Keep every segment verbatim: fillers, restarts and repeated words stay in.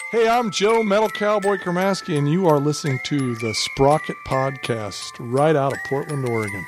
Hey, I'm Joe Metal Cowboy Kermaski, and you are listening to the Sprocket Podcast right out of Portland, Oregon.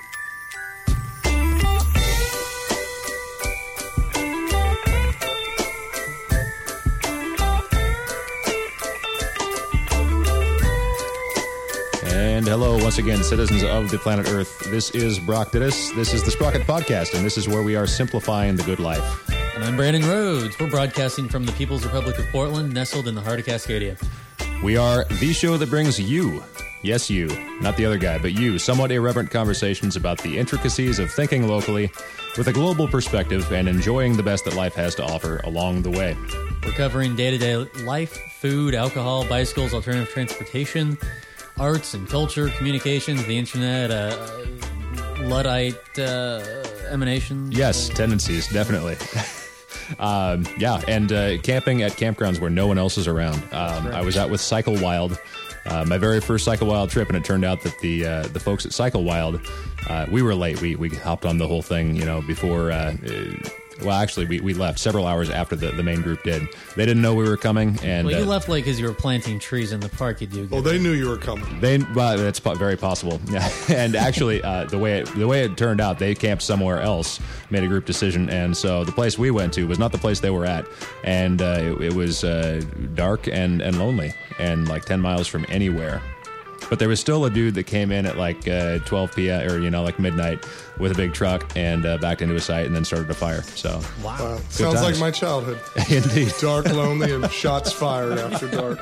And hello once again, citizens of the planet Earth. This is Brock Dittus. This is the Sprocket Podcast, and this is where we are simplifying the good life. And I'm Brandon Rhodes. We're broadcasting from the People's Republic of Portland, nestled in the heart of Cascadia. We are the show that brings you, yes you, not the other guy, but you, somewhat irreverent conversations about the intricacies of thinking locally with a global perspective and enjoying the best that life has to offer along the way. We're covering day-to-day life, food, alcohol, bicycles, alternative transportation, arts and culture, communications, the internet, uh, Luddite uh, emanations. Yes, tendencies, definitely. um, yeah, and uh, camping at campgrounds where no one else is around. Um, I was out with Cycle Wild, uh, my very first Cycle Wild trip, and it turned out that the uh, the folks at Cycle Wild, uh, we were late. We we hopped on the whole thing, you know, before. Uh, Well, actually, we, we left several hours after the, the main group did. They didn't know we were coming, and well, you uh, left late because you were planting trees in the park. You do. Well, they knew you were coming. They, well, that's po- very possible. Yeah, and actually, uh, the way it, the way it turned out, they camped somewhere else, made a group decision, and so the place we went to was not the place they were at, and uh, it, it was uh, dark and, and lonely, and like ten miles from anywhere. But there was still a dude that came in at like uh, twelve p.m. or, you know, like midnight with a big truck and uh, backed into a site and then started a fire. So, wow. Wow. Sounds times. like my childhood. Indeed. Dark, lonely, and shots fired after dark.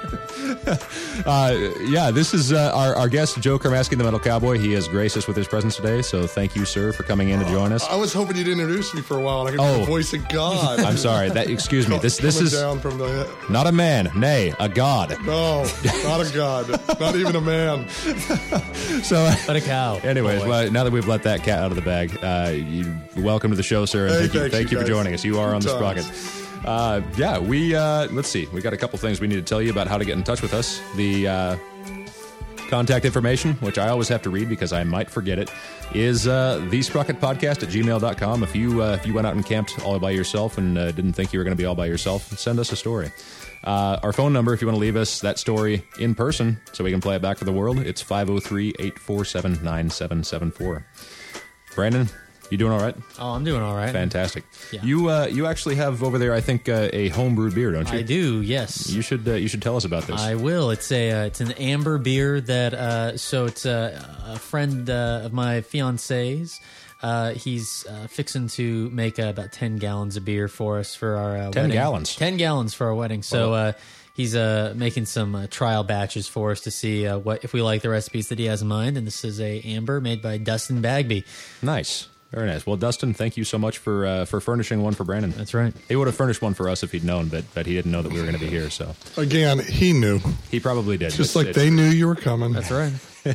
Uh, yeah, this is uh, our, our guest, Joe Kermaski, the Metal Cowboy. He has graced us with his presence today, so thank you, sir, for coming in to join us. I was hoping you'd introduce me for a while, and I could Oh. be the voice of God. I'm sorry. That excuse me. This this Coming is down from the... not a man, nay, a god. No, not a God. Not even a man. So, But a cow. anyways, Boy. well, now that we've let that cat out of the bag, uh, you, welcome to the show, sir. And Hey, thank you, thanks, thank you you for guys. joining us. You are on the Good Sprocket. times. Uh, yeah, we uh, let's see. We got a couple things we need to tell you about how to get in touch with us. The uh, contact information, which I always have to read because I might forget it, is uh, the Sprocket Podcast at gmail dot com. If you uh, if you went out and camped all by yourself and uh, didn't think you were going to be all by yourself, send us a story. Uh, our phone number, if you want to leave us that story in person so we can play it back for the world, it's five oh three, eight four seven, nine seven seven four. Brandon, you doing all right? Oh, I'm doing all right. Fantastic. Yeah. You uh, you actually have over there, I think, uh, a homebrewed beer, don't you? I do. Yes. You should uh, you should tell us about this. I will. It's a uh, it's an amber beer that uh, so it's a, a friend uh, of my fiance's. Uh, he's uh, fixing to make uh, about ten gallons of beer for us for our uh, ten wedding. gallons. Ten gallons for our wedding. So uh, he's uh, making some uh, trial batches for us to see uh, what if we like the recipes that he has in mind. And this is a amber made by Dustin Bagby. Nice. Very nice. Well, Dustin, thank you so much for uh, for furnishing one for Brandon. That's right. He would have furnished one for us if he'd known, but but he didn't know that we were going to be here, so Again, he knew. he probably did. Just But like they knew you were coming. That's right.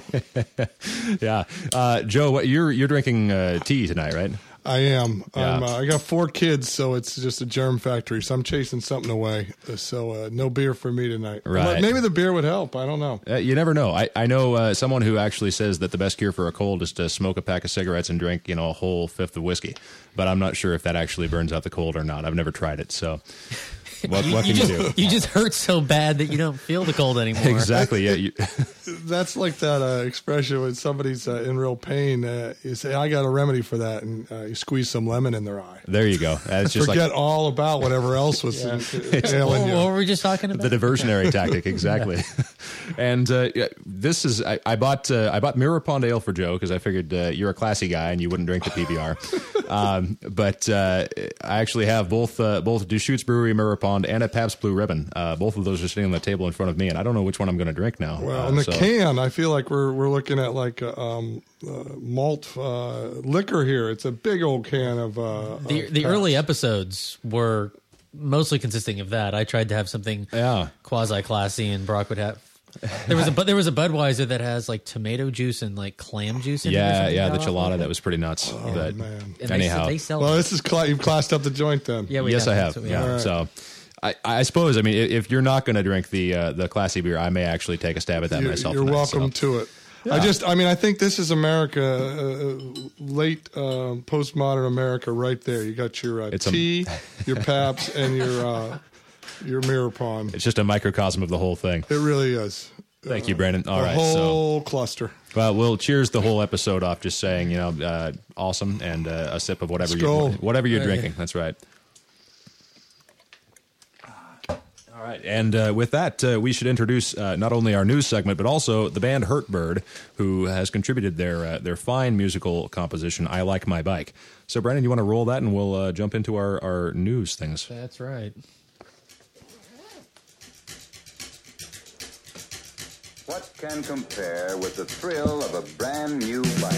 Yeah. Uh, Joe, what, you're you're drinking uh, tea tonight, right? I am. Yeah. I'm, uh, I got four kids, so it's just a germ factory. So I'm chasing something away. So uh, no beer for me tonight. Right. Well, maybe the beer would help. I don't know. Uh, you never know. I, I know uh, someone who actually says that the best cure for a cold is to smoke a pack of cigarettes and drink, you know, a whole fifth of whiskey. But I'm not sure if that actually burns out the cold or not. I've never tried it, so what, what you can you just, do? You just hurt so bad that you don't feel the cold anymore. Exactly. Yeah. You, That's like that uh, expression when somebody's uh, in real pain. Uh, you say, "I got a remedy for that," and uh, you squeeze some lemon in their eye. there you go. Uh, It's just Forget like all about whatever else was uh, ailing What, you. what were we just talking about? the diversionary tactic, exactly. And uh, yeah, this is I, I bought uh, I bought Mirror Pond Ale for Joe because I figured uh, you're a classy guy and you wouldn't drink the P B R. um, but uh, I actually have both uh, both Deschutes Brewery Mirror Pond and a Pabst Blue Ribbon. Uh, both of those are sitting on the table in front of me, and I don't know which one I'm going to drink now. Well, Uh, in the so- can, I feel like we're we're looking at like a, um, uh, malt uh, liquor here. It's a big old can of. Uh, the of the Pabst. early episodes were mostly consisting of that. I tried to have something Yeah. quasi classy, and Brock would have. There was a but there was a Budweiser that has like tomato juice and like clam juice in it. or Yeah, something yeah, the like that. chilada that was pretty nuts. but man. And they, anyhow, they sell. Well, this is cla- you've classed up the joint then. yeah, we yes, I have. That's what we Yeah, All right. so. I, I suppose. I mean, i- if you're not going to drink the uh, the classy beer, I may actually take a stab at that You're, myself. you're tonight, welcome so. to it. I just, I mean, I think this is America, uh, late uh, postmodern America, right there. You got your uh, It's a- tea, your Pabst, and your uh, your mirror pond. It's just a microcosm of the whole thing. It really is. Thank you, Brandon. All the right, whole so cluster. well, we'll cheers the whole episode off, just saying, you know, uh, awesome, and uh, a sip of whatever you Skål. whatever you're Right. drinking. That's right. All right, and uh, with that, uh, we should introduce uh, not only our news segment, but also the band Hurtbird, who has contributed their uh, their fine musical composition, "I Like My Bike." So, Brandon, you want to roll that, and we'll uh, jump into our, our news things. That's right. What can compare with the thrill of a brand new bike?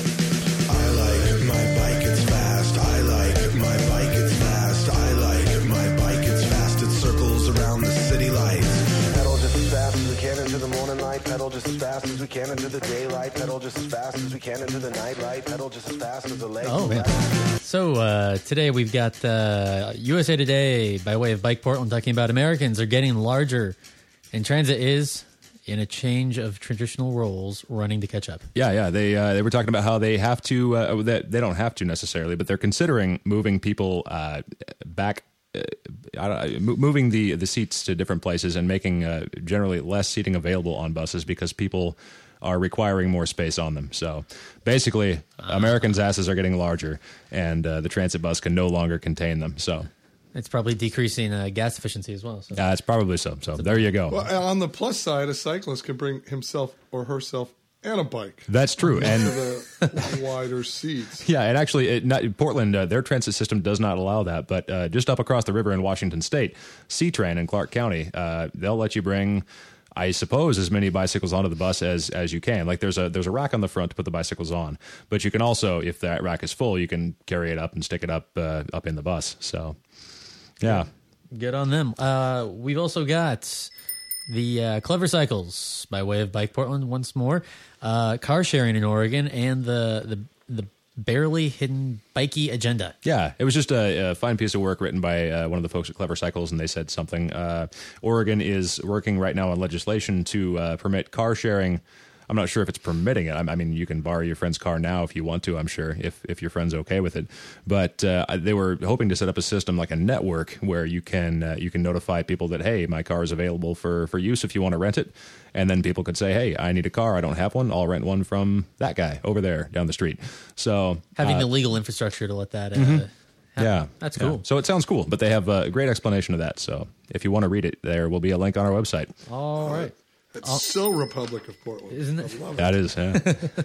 I like my bike, it's fast. I like my bike, it's fast. I like my bike, it's fast. It circles around the city lights. Pedal just as fast as we can into the morning light. Pedal just as fast as we can into the daylight. Pedal just as fast as we can into the night light. Pedal just as fast as the legs. Oh, man. So uh, today we've got uh, U S A Today by way of Bike Portland talking about Americans are getting larger, and transit is in a change of traditional roles, running to catch up. Yeah, yeah. They uh, they were talking about how they have to. Uh, that they don't have to necessarily, but they're considering moving people uh, back. Uh, I don't, mo- moving the the seats to different places and making uh, generally less seating available on buses because people are requiring more space on them. So basically, uh, Americans' asses are getting larger, and uh, the transit bus can no longer contain them. So It's probably decreasing uh, gas efficiency as well. So. uh, it's probably so. So there you go. Well, on the plus side, a cyclist can bring himself or herself and a bike That's true. to And the wider seats. yeah, and actually, it, not, Portland, uh, their transit system does not allow that. But uh, just up across the river in Washington State, C-Tran in Clark County, uh, they'll let you bring, I suppose, as many bicycles onto the bus as as you can. Like there's a there's a rack on the front to put the bicycles on, but you can also, if that rack is full, you can carry it up and stick it up uh, up in the bus. So, yeah. Good on them. Uh, we've also got the uh, Clever Cycles by way of Bike Portland once more, uh, car sharing in Oregon, and the the the barely hidden bikey agenda. Yeah, it was just a, a fine piece of work written by uh, one of the folks at Clever Cycles, and they said something. Uh, Oregon is working right now on legislation to uh, permit car sharing. I'm not sure if it's permitting it. I, I mean, you can borrow your friend's car now if you want to, I'm sure, if if your friend's okay with it. But uh, they were hoping to set up a system like a network where you can uh, you can notify people that, hey, my car is available for, for use if you want to rent it. And then people could say, hey, I need a car. I don't have one. I'll rent one from that guy over there down the street. So Having uh, the legal infrastructure to let that uh, happen. yeah, That's yeah. cool. So it sounds cool, but they have a great explanation of that. So if you want to read it, there will be a link on our website. All right. It's so Republic of Portland. Isn't it? I love it. That is, yeah.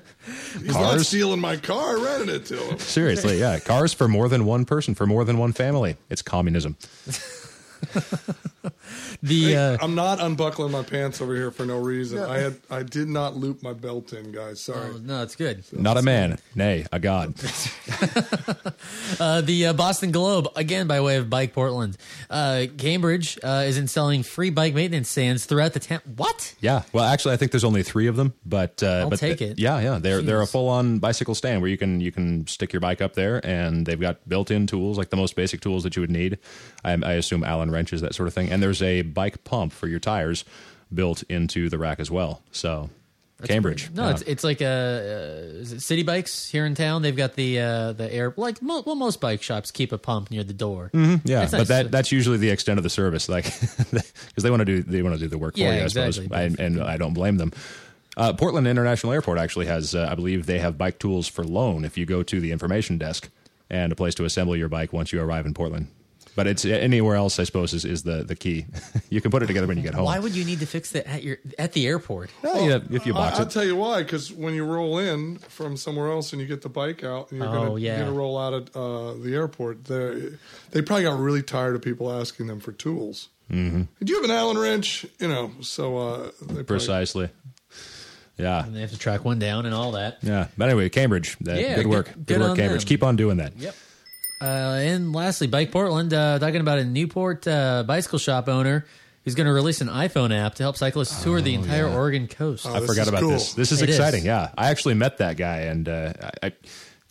He's not Cars? stealing my car. I rented it to him. Seriously, yeah. Cars for more than one person, for more than one family. It's communism. The Hey, uh, I'm not unbuckling my pants over here for no reason. I had I did not loop my belt in, guys. Sorry. oh, no, it's good. Not a man, nay, a god. Uh, the uh, Boston Globe, again by way of Bike Portland. Uh, Cambridge uh, is installing free bike maintenance stands throughout the town. What? Yeah. Well, actually, I think there's only three of them, but uh, I'll but take th- it. Yeah, yeah. They're they're a Jeez. full on bicycle stand where you can you can stick your bike up there, and they've got built in tools like the most basic tools that you would need. I, I assume Allen wrenches, that sort of thing. And there's a bike pump for your tires built into the rack as well. So. Cambridge. No, yeah. it's it's like uh, uh, is it City Bikes here in town. They've got the uh, the air like mo- well most bike shops keep a pump near the door. Yeah, That's but nice. that that's usually the extent of the service, like because they want to do they want to do the work Yeah, for you, I exactly. suppose, I, and I don't blame them. Uh, Portland International Airport actually has, uh, I believe, they have bike tools for loan if you go to the information desk, and a place to assemble your bike once you arrive in Portland. But it's anywhere else, I suppose, is, is the the key. You can put it together when you get home. Why would you need to fix that at your at the airport? Well, yeah, if you box I, I'll it. tell you why. Because when you roll in from somewhere else and you get the bike out and you're Oh, going yeah. to roll out at uh, the airport, they they probably got really tired of people asking them for tools. Mm-hmm. Do you have an Allen wrench? You know, so uh, they probably, Precisely. Yeah. And they have to track one down and all that. Yeah. But anyway, Cambridge. uh, Yeah, good work. good- Good, good work, on Cambridge. them. Keep on doing that. Yep. Uh, and lastly, Bike Portland, uh, talking about a Newport uh, bicycle shop owner who's going to release an iPhone app to help cyclists tour the entire yeah. Oregon coast. Oh, I this forgot is about cool. this. This is It is. exciting. Yeah, I actually met that guy, and uh, I, I,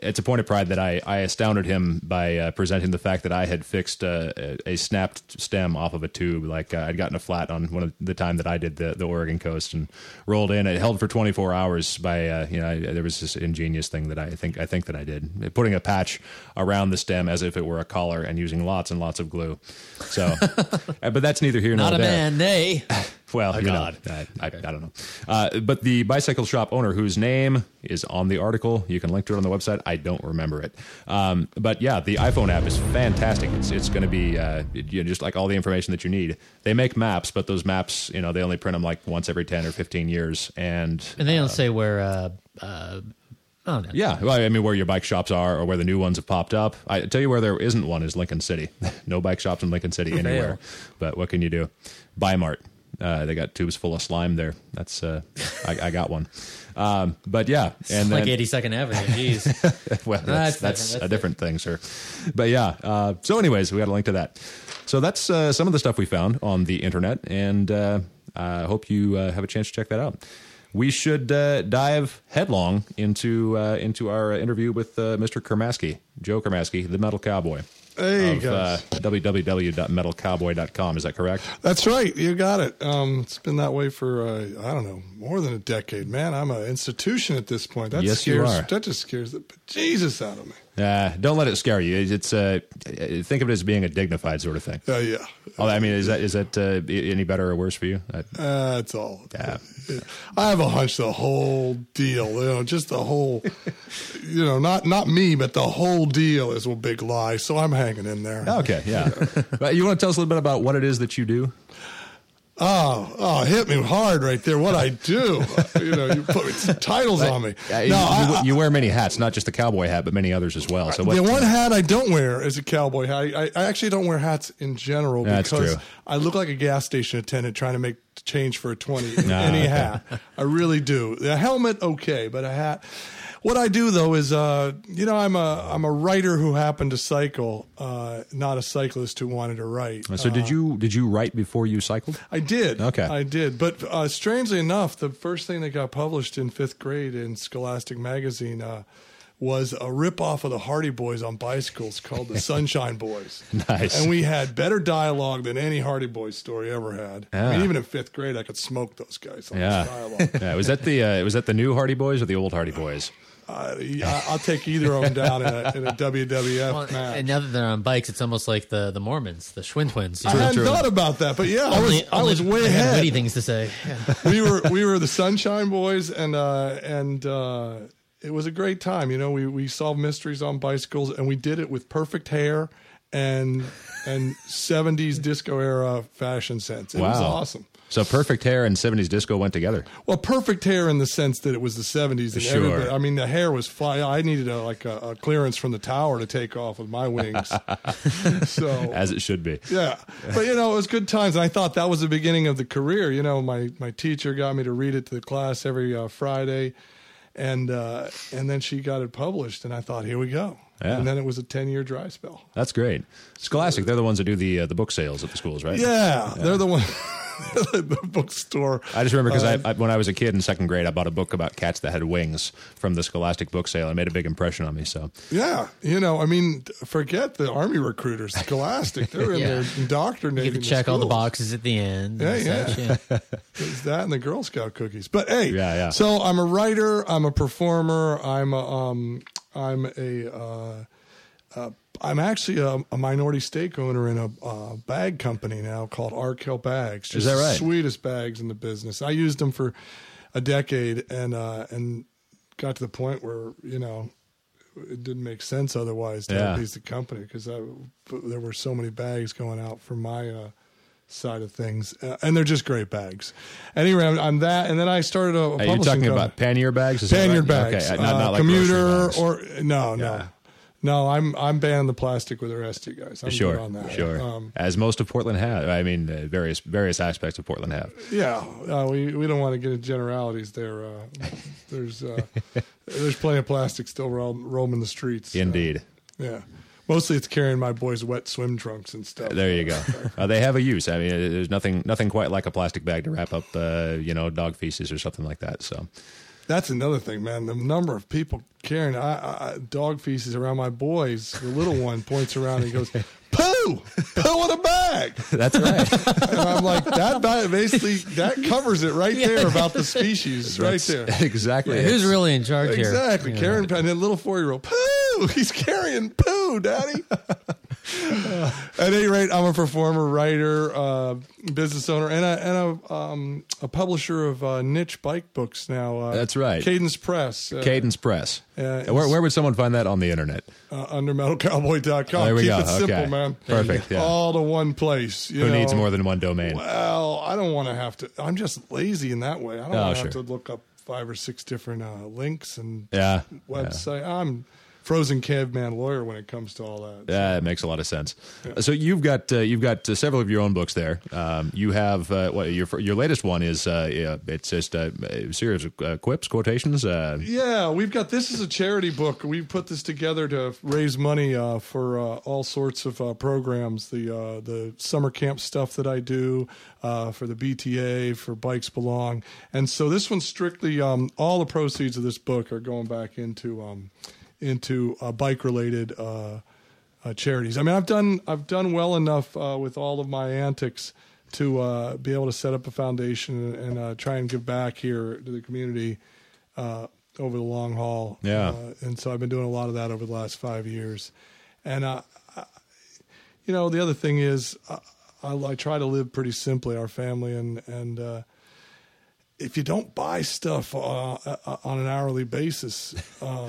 it's a point of pride that I, I astounded him by uh, presenting the fact that I had fixed uh, a, a snapped stem off of a tube. Like uh, I'd gotten a flat on one of the time that I did the, the Oregon coast and rolled in. It held for twenty-four hours by, uh, you know, I, there was this ingenious thing that I think I think that I did. Putting a patch around the stem as if it were a collar and using lots and lots of glue. So, but that's neither here nor Not a there. man, nay. Well, you God. know, I, I, I don't know. Uh, but the bicycle shop owner, whose name is on the article, you can link to it on the website. I don't remember it. Um, but yeah, the iPhone app is fantastic. It's it's going to be uh, you know, just like all the information that you need. They make maps, but those maps, you know, they only print them like once every ten or fifteen years, and And they don't say where. Uh, uh, oh no. yeah, well, I mean, where your bike shops are or where the new ones have popped up. I tell you where there isn't one is Lincoln City. No bike shops in Lincoln City anywhere. But what can you do? Bi-Mart. Uh, they got tubes full of slime there. That's uh, I, I got one. Um, but yeah, and like then, eighty-second Avenue. Jeez. well, that's, That's that's, different, a that's different thing, sir. But yeah. Uh, so, anyways, we got a link to that. So that's uh, some of the stuff we found on the internet, and uh, I hope you uh, have a chance to check that out. We should uh, dive headlong into uh, into our interview with uh, Mister Kermasky, Joe Kermasky, the Metal Cowboy. Hey, of uh, guys. w w w dot metal cowboy dot com. Is that correct? That's right. You got it. Um, it's been that way for, uh, I don't know, more than a decade. Man, I'm an institution at this point. That Yes, you scares, are. That just scares the Jesus out of me. Uh, don't let it scare you. It's uh, think of it as being a dignified sort of thing. Uh, yeah. Oh, I mean, is that is that uh, any better or worse for you? Uh, Uh, it's all. Yeah. I have a hunch the whole deal, you know, just the whole, you know, not not me, but the whole deal is a big lie. So I'm hanging in there. okay, yeah. But you want to tell us a little bit about what it is that you do? Oh, oh, hit me hard right there. What I do, you know, you put some titles on me. Uh, you, No, you, I, you wear many hats, not just the cowboy hat, but many others as well. So what, the one hat I don't wear is a cowboy hat. I, I actually don't wear hats in general That's because true. I look like a gas station attendant trying to make change for a twenty in Ah, any okay. hat. I really do. The helmet, okay, but a hat. What I do though is, uh, you know, I'm a I'm a writer who happened to cycle, uh, not a cyclist who wanted to write. so did you did you write before you cycled? I did. Okay. I did. But uh, strangely enough, the first thing that got published in fifth grade in Scholastic Magazine uh, was a ripoff of the Hardy Boys on bicycles called the Sunshine Boys. Nice. And we had better dialogue than any Hardy Boys story ever had. I mean, Yeah. even in fifth grade, I could smoke those guys on Yeah. this dialogue. Yeah. Was that the uh, was that the new Hardy Boys or the old Hardy Boys? Uh, I- I'll take either of them down in a, in a W W F Well, match. and now that they're on bikes, it's almost like the, the Mormons, the Schwinn twins. You I know? hadn't true. thought about that, but yeah, I was, Only- I was only- way I had ahead. witty things to say. Yeah. we were we were the Sunshine Boys, and uh, and uh, it was a great time. You know, we we solved mysteries on bicycles, and we did it with perfect hair and and seventies disco era fashion sense. It was Wow. awesome. So perfect hair and seventies disco went together. Well, perfect hair in the sense that it was the seventies, and Sure. everybody. I mean, the hair was fly. I needed a like a, a clearance from the tower to take off with my wings. so As it should be. yeah, but you know, it was good times. And I thought that was the beginning of the career. You know, my my teacher got me to read it to the class every uh, Friday, and uh, and then she got it published, and I thought, here we go. Yeah. And then it was a ten year dry spell. That's great. Scholastic, they're the ones that do the uh, the book sales at the schools, right? Yeah, they're the one. The bookstore. I just remember because Uh, I, I, when I was a kid in second grade, I bought a book about cats that had wings from the Scholastic book sale. It made a big impression on me. So Yeah, you know, I mean, forget the Army recruiters, Scholastic. They're in Yeah. there indoctrinating. You the can check all the schools. boxes at the end. Yeah, and yeah. such, yeah. There's that and the Girl Scout cookies. But hey, Yeah, yeah. so I'm a writer, I'm a performer, I'm a, um, I'm a, uh, uh, I'm actually a, a minority stake owner in a uh, bag company now called Arkell Bags. Just Is that right? The sweetest bags in the business. I used them for a decade and uh, and got to the point where you know it didn't make sense otherwise to Yeah. lease the company because there were so many bags going out from my uh, side of things, uh, and they're just great bags. Anyway, I'm, I'm that, and then I started a, a Are you publishing talking company. about pannier bags? Is that Pannier right? bags, Okay, not, uh, not like commuter grocery bags. or no, no, Yeah. no. I'm I'm banning the plastic with the rest of you guys. I'm Sure, good on that. sure. Um, As most of Portland have. I mean, uh, various various aspects of Portland have. yeah, uh, we we don't want to get into generalities there. Uh, there's uh, there's plenty of plastic still roam, roaming the streets. Indeed. Uh, yeah. Mostly it's carrying my boys' wet swim trunks and stuff. There you go. Uh, they have a use. I mean, there's nothing nothing quite like a plastic bag to wrap up, uh, you know, dog feces or something like that. So, That's another thing, man. The number of people carrying I, I, dog feces around my boys. The little one points around and he goes, "Poo, poo in a bag." That's right. And I'm like, that basically that covers it right there about the species, right That's there. Exactly. Yeah, who's really in charge here? Exactly. Yeah. Carrying and then little four year old, poo. He's carrying poo, Daddy. At any rate, I'm a performer, writer, uh, business owner, and a and a, um, a publisher of uh, niche bike books now. Uh, That's right. Cadence Press. Uh, Cadence Press. Uh, where, where would someone find that on the internet? uh, under metal cowboy dot com. Oh, there we Keep go. it simple, Okay. man. Perfect. Yeah. All to one place. You Who know? needs more than one domain? Well, I don't want to have to. I'm just lazy in that way. I don't Oh, want to sure. have to look up five or six different uh, links and Yeah. website. I'm frozen caveman lawyer when it comes to all that. Yeah, it makes a lot of sense. So you've got uh, you've got uh, several of your own books there. Um, you have uh, what your your latest one is uh, yeah, it's just uh, a series of uh, quips, quotations. Uh, Yeah, we've got this is a charity book. We put this together to raise money uh, for uh, all sorts of uh, programs. The uh, the summer camp stuff that I do uh, for the B T A, for Bikes Belong, and so this one's strictly um, all the proceeds of this book are going back into um, into uh, bike related uh, uh, charities. I mean, I've done I've done well enough uh, with all of my antics to uh, be able to set up a foundation and, and uh, try and give back here to the community uh, over the long haul. Yeah. Uh, and so I've been doing a lot of that over the last five years. And, uh, I, you know, the other thing is uh, I, I try to live pretty simply, our family. And, and uh, if you don't buy stuff uh, uh, on an hourly basis, uh,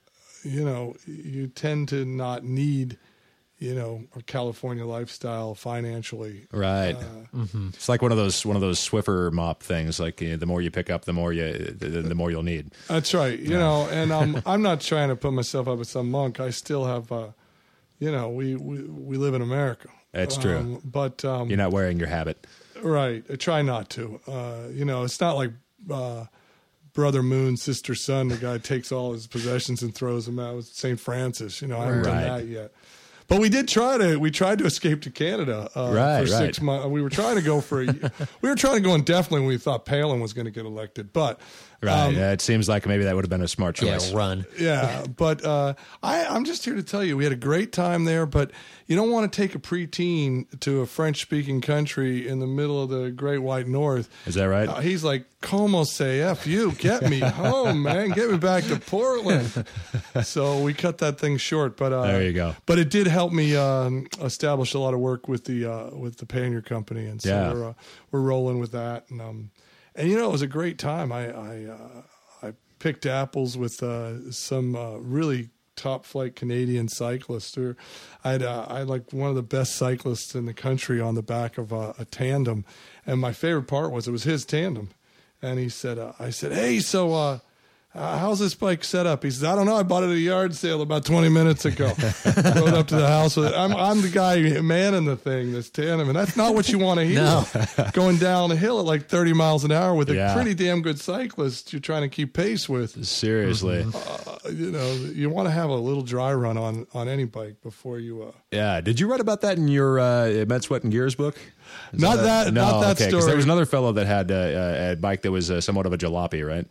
you know, you tend to not need, you know, a California lifestyle financially. right. Uh, It's like one of those one of those Swiffer mop things. Like uh, the more you pick up, the more you the, the more you'll need. That's right. You know, and um, I'm not trying to put myself up as some monk. I still have, uh, you know, we, we, we live in America. That's true. Um, but, um, You're not wearing your habit. right. I try not to. Uh, you know, it's not like uh, Brother Moon, Sister Sun, the guy takes all his possessions and throws them out with Saint Francis. You know, I haven't done Right. that yet. But we did try to. We tried to escape to Canada uh, Right, for six right. months. We were trying to go for a. we were trying to go indefinitely when we thought Palin was going to get elected. But Right. um, yeah, it seems like maybe that would have been a smart choice. Yeah, run. yeah, but uh, I, I'm just here to tell you we had a great time there. But you don't want to take a preteen to a French-speaking country in the middle of the Great White North. Is that right? Uh, he's like, "Como say f you? Get me home, man. Get me back to Portland." So we cut that thing short. But uh, There you go. But it did help me um, establish a lot of work with the uh, with the Panier Company, and so Yeah. we're uh, we're rolling with that. And um, and you know, it was a great time. I I, uh, I picked apples with uh, some uh, really top flight Canadian cyclists. Or I had uh, I had like one of the best cyclists in the country on the back of uh, a tandem, and my favorite part was it was his tandem, and he said, uh, I said, "Hey, so." Uh, Uh, how's this bike set up? He says, "I don't know. I bought it at a yard sale about twenty minutes ago." Rode up to the house with it. I'm, I'm the guy manning the thing, this tandem, and that's not what you want to hear. No. Going down a hill at like thirty miles an hour with a Yeah. pretty damn good cyclist you're trying to keep pace with. Seriously. Uh, you know, you want to have a little dry run on, on any bike before you. Uh, Yeah. Did you write about that in your uh, Med, Sweat, and Gears book? Is Not that- no, not that okay, 'cause story. There was another fellow that had uh, uh, a bike that was uh, somewhat of a jalopy, right?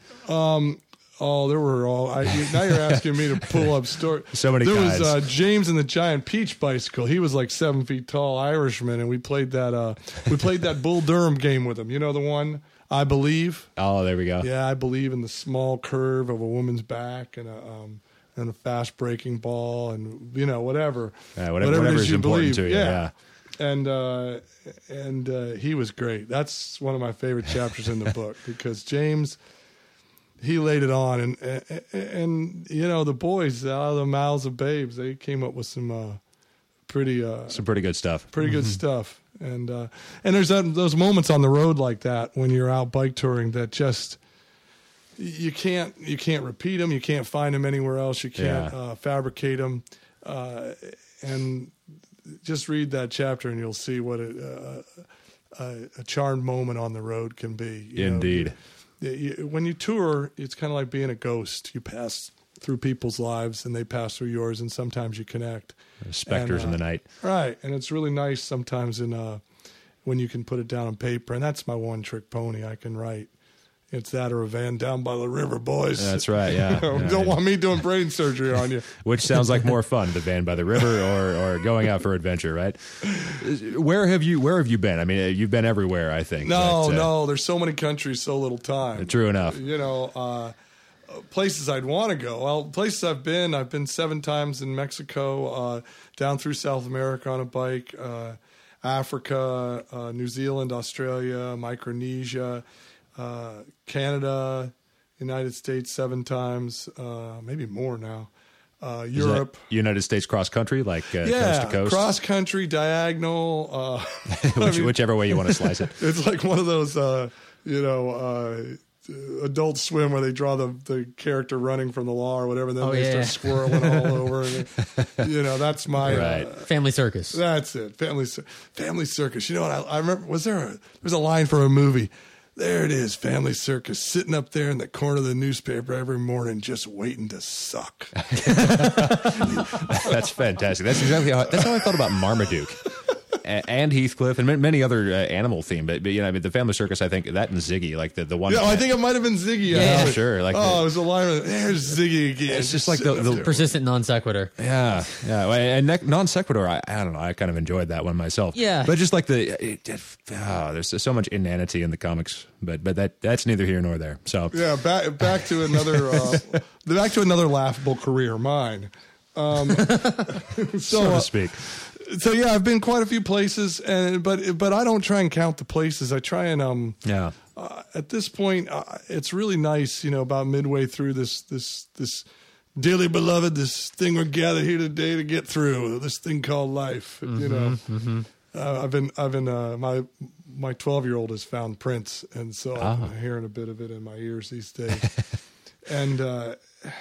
Oh, there were all. I, now you're asking me to pull up story. So many There guys. was uh, James and the Giant Peach bicycle. He was like seven feet tall, Irishman, and we played that. Uh, we played that Bull Durham game with him. You know the one, I believe. Oh, there we go. Yeah, I believe in the small curve of a woman's back and a um, and a fast breaking ball and you know whatever. Yeah, whatever- it whatever is is you important believe. to you, yeah. And uh, and uh, he was great. That's one of my favorite chapters in the book because James. He laid it on, and, and and you know the boys out of the mouths of babes, they came up with some uh, pretty uh, Some pretty good stuff. pretty good stuff. And uh, and there's that, those moments on the road like that when you're out bike touring that just you can't you can't repeat them, you can't find them anywhere else, you can't Yeah. uh, fabricate them, uh, and just read that chapter and you'll see what it, uh, a, a charmed moment on the road can be. You know, Indeed. you- you- when you tour, it's kind of like being a ghost. You pass through people's lives, and they pass through yours, and sometimes you connect. Specters And, in the uh, night. Right, and it's really nice sometimes in uh, when you can put it down on paper, and that's my one trick pony. I can write, It's that or a van down by the river, boys. That's right, yeah. You know, yeah. don't want me doing brain surgery on you. Which sounds like more fun, the van by the river or, or going out for adventure, right? Where have you Where have you been? I mean, you've been everywhere, I think. No, but, uh, no. There's so many countries, so little time. True enough. You know, uh, places I'd want to go. Well, places I've been. I've been seven times in Mexico, uh, down through South America on a bike, uh, Africa, uh, New Zealand, Australia, Micronesia, uh, Canada, United States seven times, uh, maybe more now. Uh, Is Europe. that United States cross country, like uh, Yeah, coast to coast? cross country, diagonal. Uh, Which, I mean, whichever way you want to slice it. it's like one of those, uh, you know, uh, Adult Swim where they draw the, the character running from the law or whatever, and then Oh, they yeah. start swirling all over. And, you know, that's my Right. uh, Family Circus. that's it. Family Cir- Family Circus. You know what? I, I remember. Was there a there's a line from a movie? There it is, Family Circus, sitting up there in the corner of the newspaper every morning, just waiting to suck. That's fantastic. That's exactly how that's how I thought about Marmaduke. A- And Heathcliff and ma- many other uh, animal theme, but, but you know, I mean, the Family Circus. I think that and Ziggy, like the the one. Yeah, I think it might have been Ziggy. Yeah, actually. sure, like oh, the- it was a line. Of, There's Ziggy again. It's just like the- sitting the up there. Persistent non sequitur. Yeah, yeah, Well, and ne- non sequitur. I, I don't know. I kind of enjoyed that one myself. Yeah. but just like the, it, it, oh, there's so much inanity in the comics, but but that that's neither here nor there. So Yeah, back back to another uh, back to another laughable career, mine. Um, so, so uh, to speak. so yeah, I've been quite a few places, and but but I don't try and count the places. I try and um Yeah, uh, at this point, uh, it's really nice, you know, about midway through this this this dearly beloved, this thing we're gathered here today to get through, this thing called life. You know, uh, I've been I've been uh, my my twelve year old has found Prince, and so Ah. I'm hearing a bit of it in my ears these days, and. uh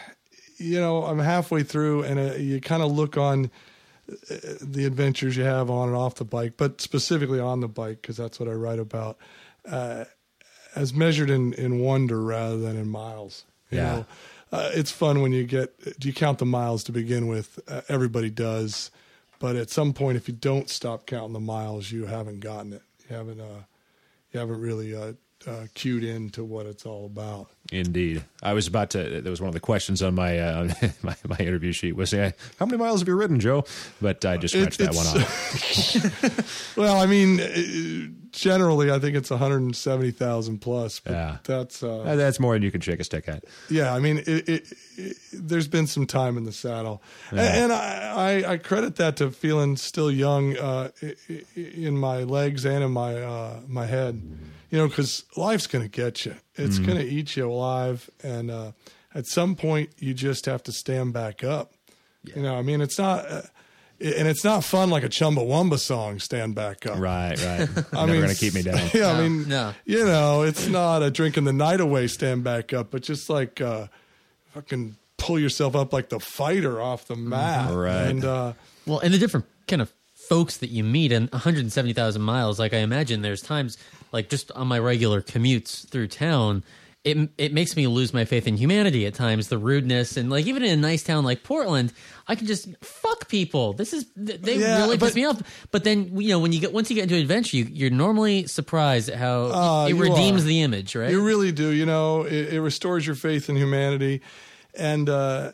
You know, I'm halfway through, and uh, you kind of look on uh, the adventures you have on and off the bike, but specifically on the bike, because that's what I write about, uh, as measured in, in wonder rather than in miles. You Yeah. know, uh, it's fun when you get, you count the miles to begin with. Uh, everybody does. But at some point, if you don't stop counting the miles, you haven't gotten it. You haven't, uh, you haven't really uh, uh, cued into what it's all about. Indeed. I was about to. That was one of the questions on my uh, on my, my interview sheet was, uh, "How many miles have you ridden, Joe?" But I just scratched It- that one it's- off. Well, I mean, uh, generally, I think it's one hundred seventy thousand plus. But Yeah. that's uh, Uh, That's more than you can shake a stick at. yeah. I mean, it, it, it, there's been some time in the saddle, Yeah. and, and I, I, I credit that to feeling still young uh, i- i- in my legs and in my uh, my head. You know, because life's going to get you. It's Mm-hmm. going to eat you alive, and uh, at some point, you just have to stand back up. You know, I mean, it's not. Uh, and it's not fun like a Chumbawamba song, Stand Back Up. Right, right. You're I never mean, going to keep me down. Yeah, I No, mean, no. you know, it's not a drinking the night away, stand back up, but just like uh, fucking pull yourself up like the fighter off the mat. Right. And uh, Well, and the different kind of folks that you meet in one hundred seventy thousand miles, like I imagine there's times, like just on my regular commutes through town, it it makes me lose my faith in humanity at times, the rudeness, and like even in a nice town like Portland, I can just fuck people. This is, they Yeah, really piss but- me off. But then, you know, when you get, once you get into adventure, you, you're normally surprised at how Uh, it you redeems are. the image, right? you really do, you know, it, it restores your faith in humanity. And, uh,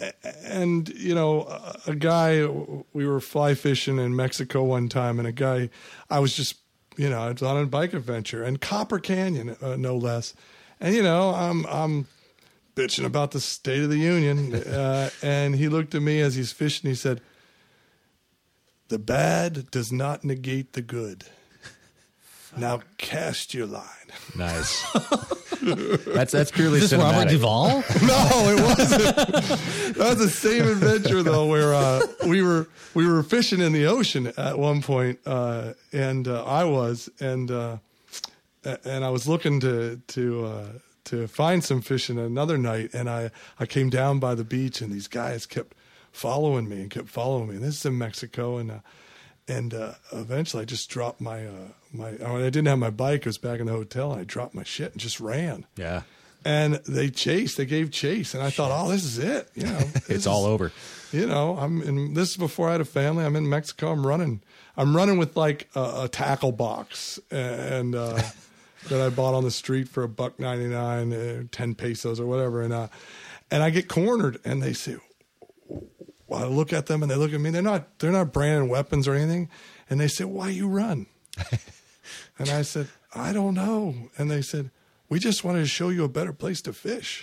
and, you know, a, a guy, we were fly fishing in Mexico one time, and a guy, I was just, you know, I was on a bike adventure, and Copper Canyon, uh, no less. And, you know, I'm, I'm bitching about the State of the Union. Uh, and he looked at me as he's fishing, he said, "The bad does not negate the good. Now cast your line." Nice. that's that's purely Is this cinematic. Robert Duvall? No, it wasn't. That was the same adventure though, where uh, we were we were fishing in the ocean at one point, uh, and uh, I was, and uh, and I was looking to to uh, to find some fish in another night, and I I came down by the beach, and these guys kept following me and kept following me. And this is in Mexico, and. Uh, And uh, eventually, I just dropped my uh, my. I, mean, I didn't have my bike. I was back in the hotel, and I dropped my shit and just ran. Yeah. And they chased. They gave chase, and I thought, "Oh, this is it." You know, this It's all is- over. You know, I'm in. This is before I had a family. I'm in Mexico. I'm running. I'm running with like a, a tackle box and uh, that I bought on the street for a buck ninety nine, uh, ten pesos or whatever, and uh, and I get cornered, and they say, well, I look at them and they look at me. They're not they're not branding weapons or anything, and they say, why you run? And I said, I don't know. And they said, we just wanted to show you a better place to fish.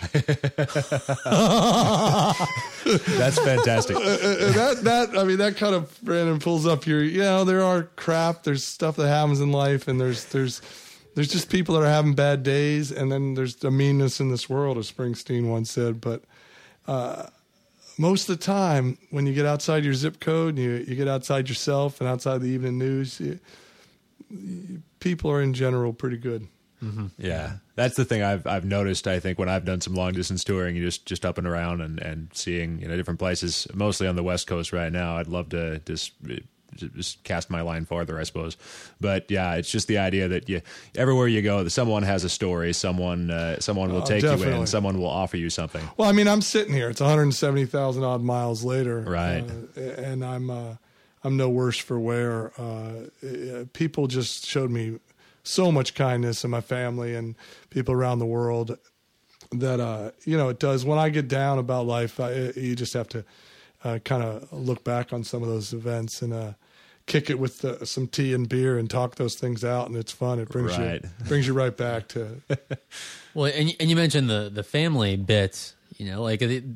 That's fantastic. Uh, that that I mean that kind of Brandon pulls up your you know there are crap, there's stuff that happens in life, and there's there's there's just people that are having bad days, and then there's the meanness in this world, as Springsteen once said. But uh, most of the time, when you get outside your zip code, and you you get outside yourself and outside the evening news, you, you, people are in general pretty good. Mm-hmm. Yeah, that's the thing I've I've noticed. I think when I've done some long distance touring, you just just up and around and, and seeing you know different places, mostly on the West Coast right now. I'd love to just just cast my line farther, I suppose. But yeah, it's just the idea that you everywhere you go, someone has a story, someone uh, someone will Oh, take you definitely. in, someone will offer you something. Well, I mean, I'm sitting here. It's one hundred seventy thousand odd miles later, Right. Uh, and I'm uh, I'm no worse for wear. Uh, people just showed me so much kindness in my family and people around the world that uh, you know it does. When I get down about life, I, you just have to uh, kind of look back on some of those events and uh, kick it with uh, some tea and beer and talk those things out, and it's fun. It brings Right. you brings you right back to. Well, and you- and you mentioned the the family bit. You know, like it,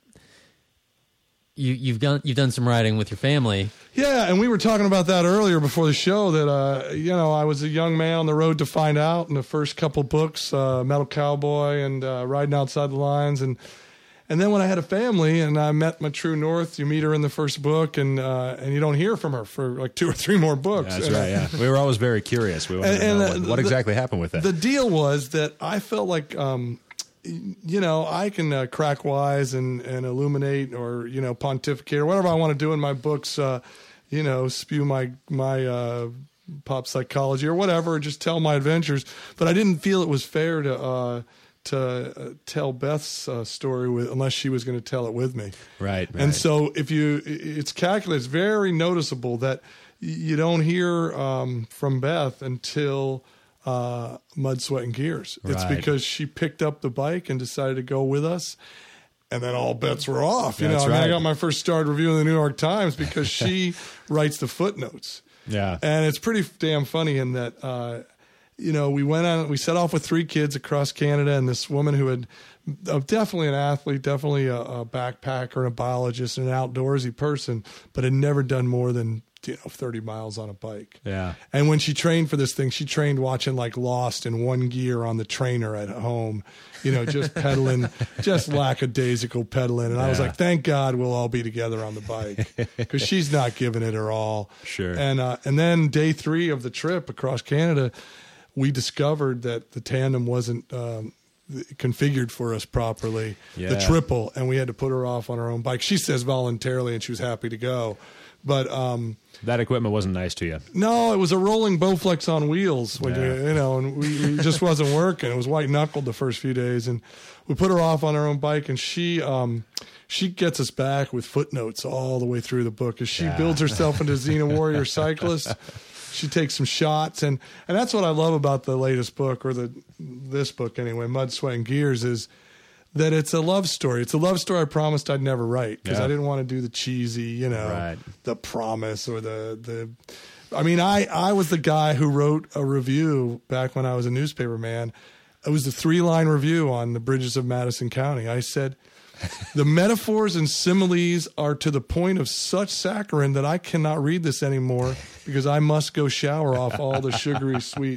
you you've done you've done some writing with your family. Yeah, and we were talking about that earlier before the show that, uh, you know, I was a young man on the road to find out in the first couple books, uh, Metal Cowboy and uh, Riding Outside the Lines. And and then when I had a family and I met my true north, you meet her in the first book and uh, and you don't hear from her for like two or three more books. That's And, right. Yeah, we were always very curious. We wanted And- to know and, what, uh, what the- exactly happened with that. The deal was that I felt like, um, you know, I can uh, crack wise and, and illuminate or, you know, pontificate or whatever I want to do in my books, uh, you know, spew my, my uh, pop psychology or whatever, just tell my adventures. But I didn't feel it was fair to uh, to uh, tell Beth's uh, story with, unless she was going to tell it with me. Right, right. And so if you, it's calculated, it's very noticeable that you don't hear um, from Beth until uh, Mud, Sweat, and Gears. It's Right. because she picked up the bike and decided to go with us. And then all bets were off. You That's know, I, mean, I right. got my first start reviewing the New York Times because she writes the footnotes. Yeah. And it's pretty damn funny in that, uh, you know, we went on, we set off with three kids across Canada, and this woman who had uh, definitely an athlete, definitely a, a backpacker, and a biologist, and an outdoorsy person, but had never done more than, you know, thirty miles on a bike. Yeah. And when she trained for this thing, she trained watching like Lost in one gear on the trainer at home, you know, just pedaling, just lackadaisical pedaling. And I was Yeah. like, thank God we'll all be together on the bike because she's not giving it her all. Sure. And, uh, and then day three of the trip across Canada, we discovered that the tandem wasn't um, configured for us properly, the Yeah. triple, and we had to put her off on her own bike. She says voluntarily, and she was happy to go. But um, That equipment wasn't nice to you. no, it was a rolling Bowflex on wheels when Yeah. you you know, and we, we just wasn't working. It was white knuckled the first few days, and we put her off on her own bike, and she um, she gets us back with footnotes all the way through the book as she Yeah. builds herself into Xena Warrior Cyclist. She takes some shots, and and that's what I love about the latest book, or the this book anyway, Mud, Sweat, and Gears, is that it's a love story. It's a love story I promised I'd never write because Yeah. I didn't want to do the cheesy, you know, Right. the promise or the the. I mean, I I was the guy who wrote a review back when I was a newspaper man. It was a three line review on the bridges of Madison County. I said, the metaphors and similes are to the point of such saccharine that I cannot read this anymore because I must go shower off all the sugary sweet.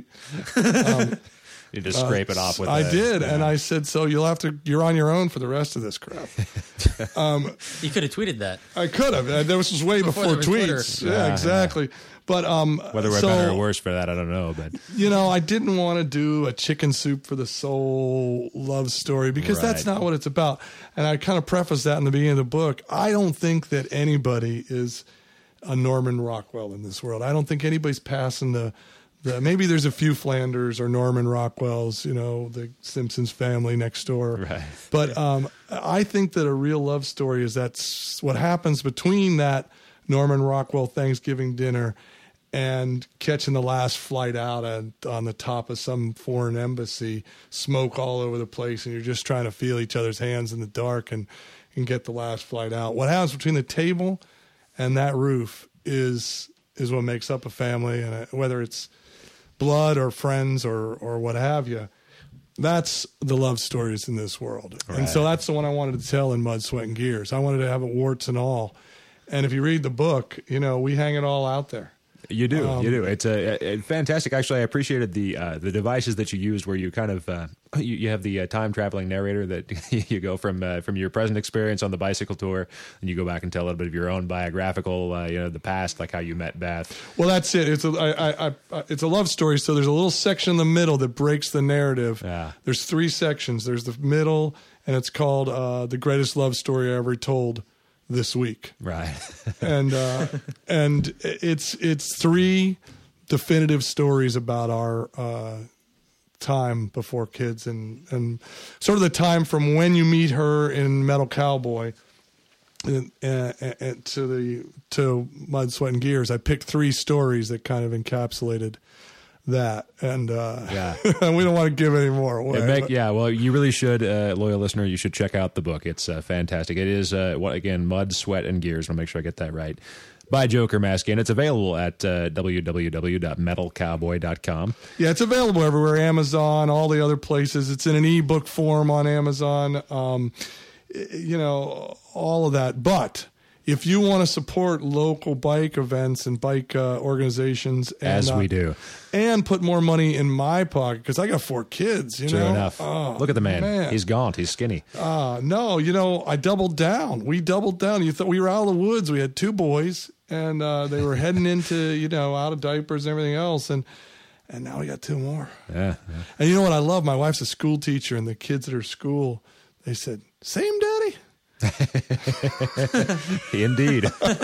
You just scrape it off with. I a- did, yeah. and I said, so you'll have to. You're on your own for the rest of this crap. You could have tweeted that. I could have. Uh, This was way Before before, there was tweets. Twitter. Yeah, Yeah, exactly. But um, Whether we're so, better or worse for that, I don't know. But you know, I didn't want to do a chicken soup for the soul love story because that's Right. not what it's about. And I kind of preface that in the beginning of the book. I don't think that anybody is a Norman Rockwell in this world. I don't think anybody's passing the, the maybe there's a few Flanders or Norman Rockwells, you know, the Simpsons family next door. Right. But um, I think that a real love story is that's what happens between that Norman Rockwell Thanksgiving dinner and catching the last flight out on, on the top of some foreign embassy, smoke all over the place, and you're just trying to feel each other's hands in the dark and, and get the last flight out. What happens between the table and that roof is is what makes up a family, and a, whether it's blood or friends or or what have you, that's the love stories in this world. Right. And so that's the one I wanted to tell in Mud, Sweat, and Gears. I wanted to have it warts and all. And if you read the book, you know, we hang it all out there. You do, Um, you do. It's a, a fantastic. Actually, I appreciated the uh, the devices that you used, where you kind of uh, you, you have the uh, time traveling narrator that you go from uh, from your present experience on the bicycle tour, and you go back and tell a little bit of your own biographical, uh, you know, the past, like how you met Beth. Well, that's it. It's a I, I, I, it's a love story. So there's a little section in the middle that breaks the narrative. Yeah. There's three sections. There's the middle, and it's called uh, "The Greatest Love Story I Ever Told This Week." Right. and uh, and it's it's three definitive stories about our uh, time before kids, and and sort of the time from when you meet her in Metal Cowboy and, and, and to the to Mud, Sweat, and Gears. I picked three stories that kind of encapsulated that, and uh, Yeah. we don't want to give any more away. It make, but- yeah, well, you really should, uh, loyal listener. You should check out the book. It's uh, fantastic. It is uh, what again, Mud, Sweat, and Gears. I'll make sure I get that right. By Joe Kermasky, and it's available at uh, w w w dot metal cowboy dot com. Yeah, it's available everywhere. Amazon, all the other places. It's in an ebook form on Amazon. Um, you know, all of that. But if you want to support local bike events and bike uh, organizations, and, As we uh, do. and put more money in my pocket, because I got four kids. You True know, enough. Oh, Look at the man. man. He's gaunt. He's skinny. Uh, no, you know, I doubled down. We doubled down. You thought we were out of the woods. We had two boys, and uh, they were heading into, you know, out of diapers and everything else, and and now we got two more. Yeah, yeah. And you know what I love? My wife's a school teacher, and the kids at her school, they said, "Same daddy." Indeed.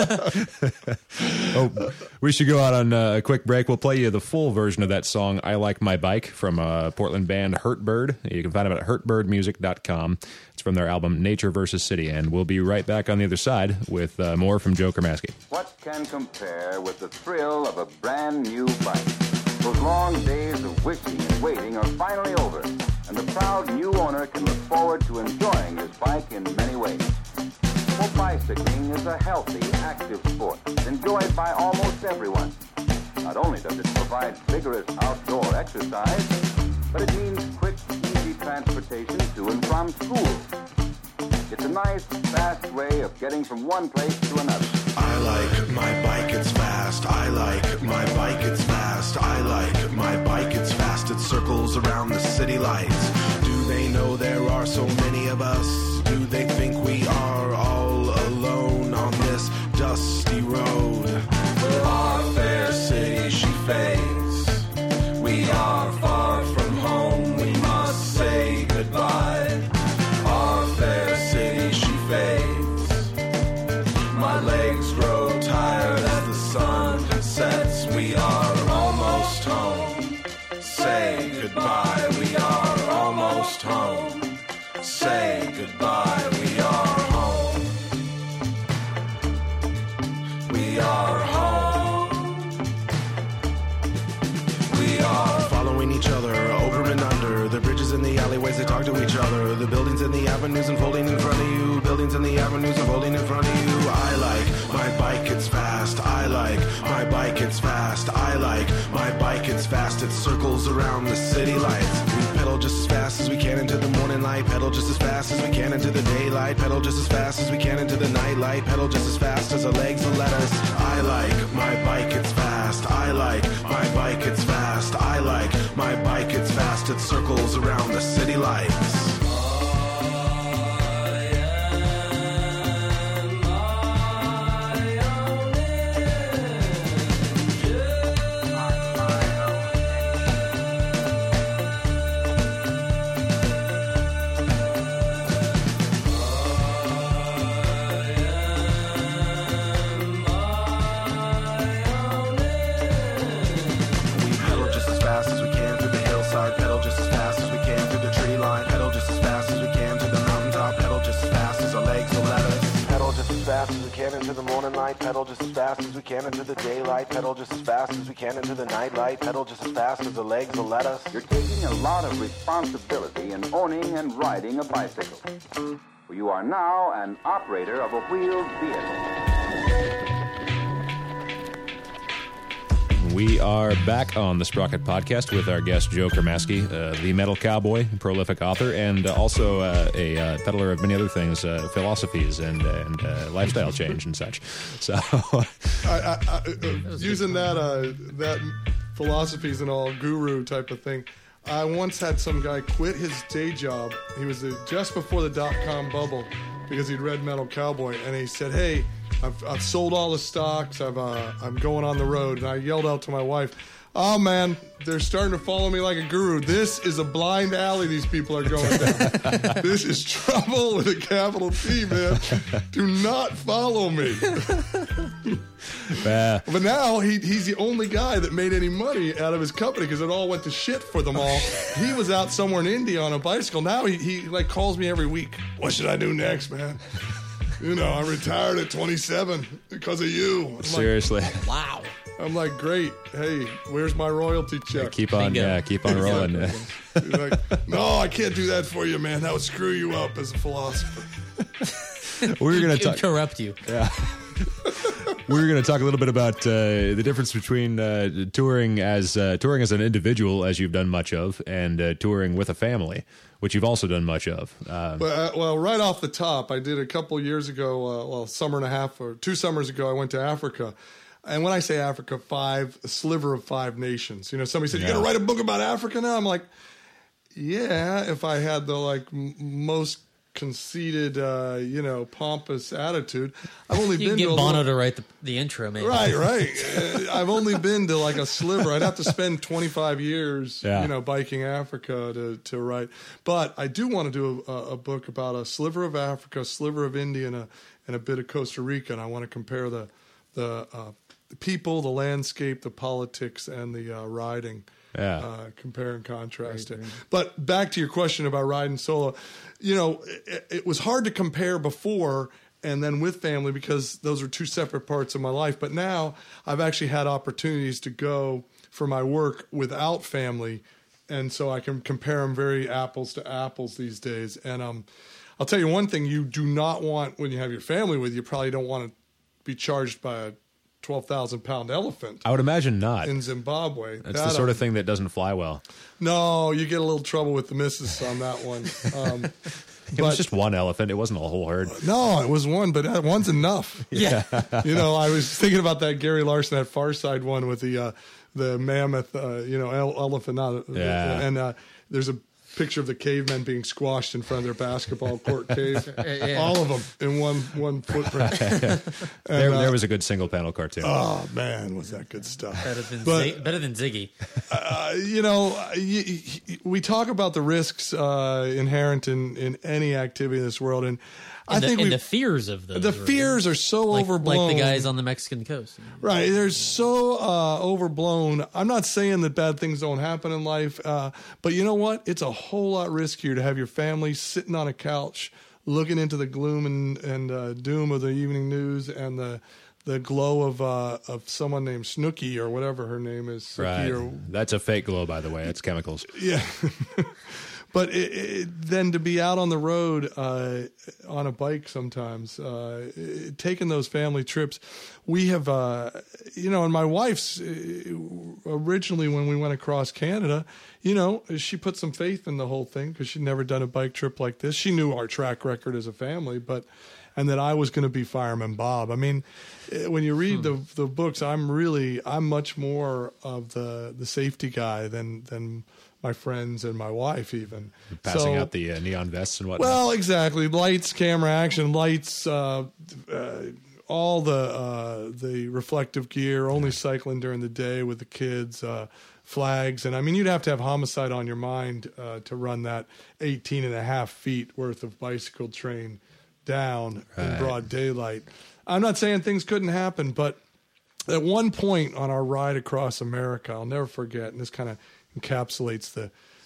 Oh, we should go out on uh, a quick break. We'll play you the full version of that song, "I Like My Bike," from uh, Portland band Hurtbird. You can find them at hurt bird music dot com. It's from their album Nature versus City. And we'll be right back on the other side with uh, more from Joe Kermasky. What can compare with the thrill of a brand new bike? Those long days of wishing and waiting are finally over, and the proud new owner can look forward to enjoying his bike in many ways. Well, bicycling is a healthy, active sport enjoyed by almost everyone. Not only does it provide vigorous outdoor exercise, but it means quick, easy transportation to and from school. It's a nice, fast way of getting from one place to another. I like my bike, it's fast. I like my bike, it's fast. I like my bike, it's fast. It circles around the city lights. Do they know there are so many of us? Do they think we are all alone on this dusty road? Our fair city she fades. We are far from home, we must say goodbye. Our fair city she fades. My legs grow tired as the sun sets. We are almost home. Say goodbye. We are almost home. Say goodbye. We are home. We are home. We are following each other over and under the bridges and the alleyways that talk to each other. The buildings and the avenues unfolding in front of you. Buildings and the avenues unfolding in front of you. I like my bike, it's fast. I like my bike, it's fast. I like my bike, it's fast. It circles around the city lights. We pedal just as fast as we can into the morning light. Pedal just as fast as we can into the daylight. Pedal just as fast as we can into the night light. Pedal just as fast as our legs will let us. I like my bike, it's fast. I like my bike, it's fast. I like my bike, it's fast. It circles around the city lights. Pedal just as fast as we can through the hillside. Pedal just as fast as we can through the tree line. Pedal just can into the morning light. Pedal just as fast as we can into the daylight. Pedal just as fast as we can into the night light. Pedal just as fast as the legs will let us. You're taking a lot of responsibility in owning and riding a bicycle. For you are now an operator of a wheeled vehicle. We are back on the Sprocket Podcast with our guest, Joe Kermaski, uh, the metal cowboy, prolific author, and uh, also uh, a uh, peddler of many other things, uh, philosophies and, and uh, lifestyle change and such. So, I, I, I, uh, using that uh, that philosophies and all guru type of thing, I once had some guy quit his day job. He was uh, just before the dot-com bubble because he'd read Metal Cowboy, and he said, hey, I've, I've sold all the stocks. I've, uh, I'm going on the road. And I yelled out to my wife, oh, man, they're starting to follow me like a guru. This is a blind alley these people are going down. This is trouble with a capital T, man. Do not follow me. uh, But now he, he's the only guy that made any money out of his company because it all went to shit for them all. He was out somewhere in India on a bicycle. Now he, he like calls me every week. What should I do next, man? You know, I retired at twenty-seven because of you. I'm seriously. Like, Wow. I'm like, great. Hey, where's my royalty check? Keep on, Bingo. yeah, keep on rolling. He's like, no, I can't do that for you, man. That would screw you up as a philosopher. We're going to It'd talk. corrupt you. We're going to talk a little bit about uh, the difference between uh, touring as uh, touring as an individual, as you've done much of, and uh, touring with a family, which you've also done much of. Um, But, uh, well, right off the top, I did a couple years ago, uh, well, summer and a half or two summers ago, I went to Africa. And when I say Africa, five, a sliver of five nations. You know, somebody said, Yeah. you going to write a book about Africa now? I'm like, yeah, if I had the, like, m- most conceited, uh, you know, pompous attitude. I've only You been can get to a Bono little- to write the, the intro, maybe. Right, right. Uh, I've only been to like a sliver. I'd have to spend twenty-five years, Yeah. you know, biking Africa to, to write. But I do want to do a, a book about a sliver of Africa, a sliver of India, and a, and a bit of Costa Rica. And I want to compare the the, uh, the people, the landscape, the politics, and the uh, riding. Yeah. Uh, compare and contrast it. But back to your question about riding solo, you know, it, it was hard to compare before and then with family because those are two separate parts of my life. But now I've actually had opportunities to go for my work without family, and so I can compare them very apples to apples these days. And um, I'll tell you one thing you do not want when you have your family with you, you probably don't want to be charged by a twelve thousand pound elephant I would imagine not. in Zimbabwe. That's That, the sort um, of thing that doesn't fly well. No, you get a little trouble with the missus on that one. Um, It was just one elephant. It wasn't a whole herd. no, it was one, but uh, one's enough. Yeah. You know, I was thinking about that Gary Larson, that Far Side one with the uh, the mammoth, uh, you know, ele- elephant. Not, Yeah. And uh, there's a picture of the cavemen being squashed in front of their basketball court cave. Yeah. All of them in one one footprint. There, And, uh, there was a good single panel cartoon. Oh man, was that good stuff? Better than, But- Zig- better than Ziggy. Uh, you know, y- y- we talk about the risks uh, inherent in, in any activity in this world, and I And, the, think and we the fears of those. the right? fears are so like, overblown. Like the guys on the Mexican coast. Right. They're so uh, overblown. I'm not saying that bad things don't happen in life, uh, but you know what? It's a whole lot riskier to have your family sitting on a couch looking into the gloom and, and uh, doom of the evening news and the the glow of uh, of someone named Snooki or whatever her name is. Snooki Right. or That's a fake glow, by the way. It's chemicals. yeah. But it, it, then to be out on the road uh, on a bike sometimes, uh, it, taking those family trips, we have, uh, you know, and my wife's uh, originally when we went across Canada, you know, she put some faith in the whole thing because she'd never done a bike trip like this. She knew our track record as a family, but and that I was going to be Fireman Bob. I mean, eh, when you read the the books, I'm really I'm much more of the the safety guy than than. my friends and my wife even. Passing So- out the uh, neon vests and whatnot. well, exactly. Lights, camera, action, lights, uh, uh, all the uh, the reflective gear, only cycling during the day with the kids, uh, flags. And I mean, you'd have to have homicide on your mind uh, to run that eighteen and a half feet worth of bicycle train down in Right. broad daylight. I'm not saying things couldn't happen, but at one point on our ride across America, I'll never forget, and this kind of encapsulates the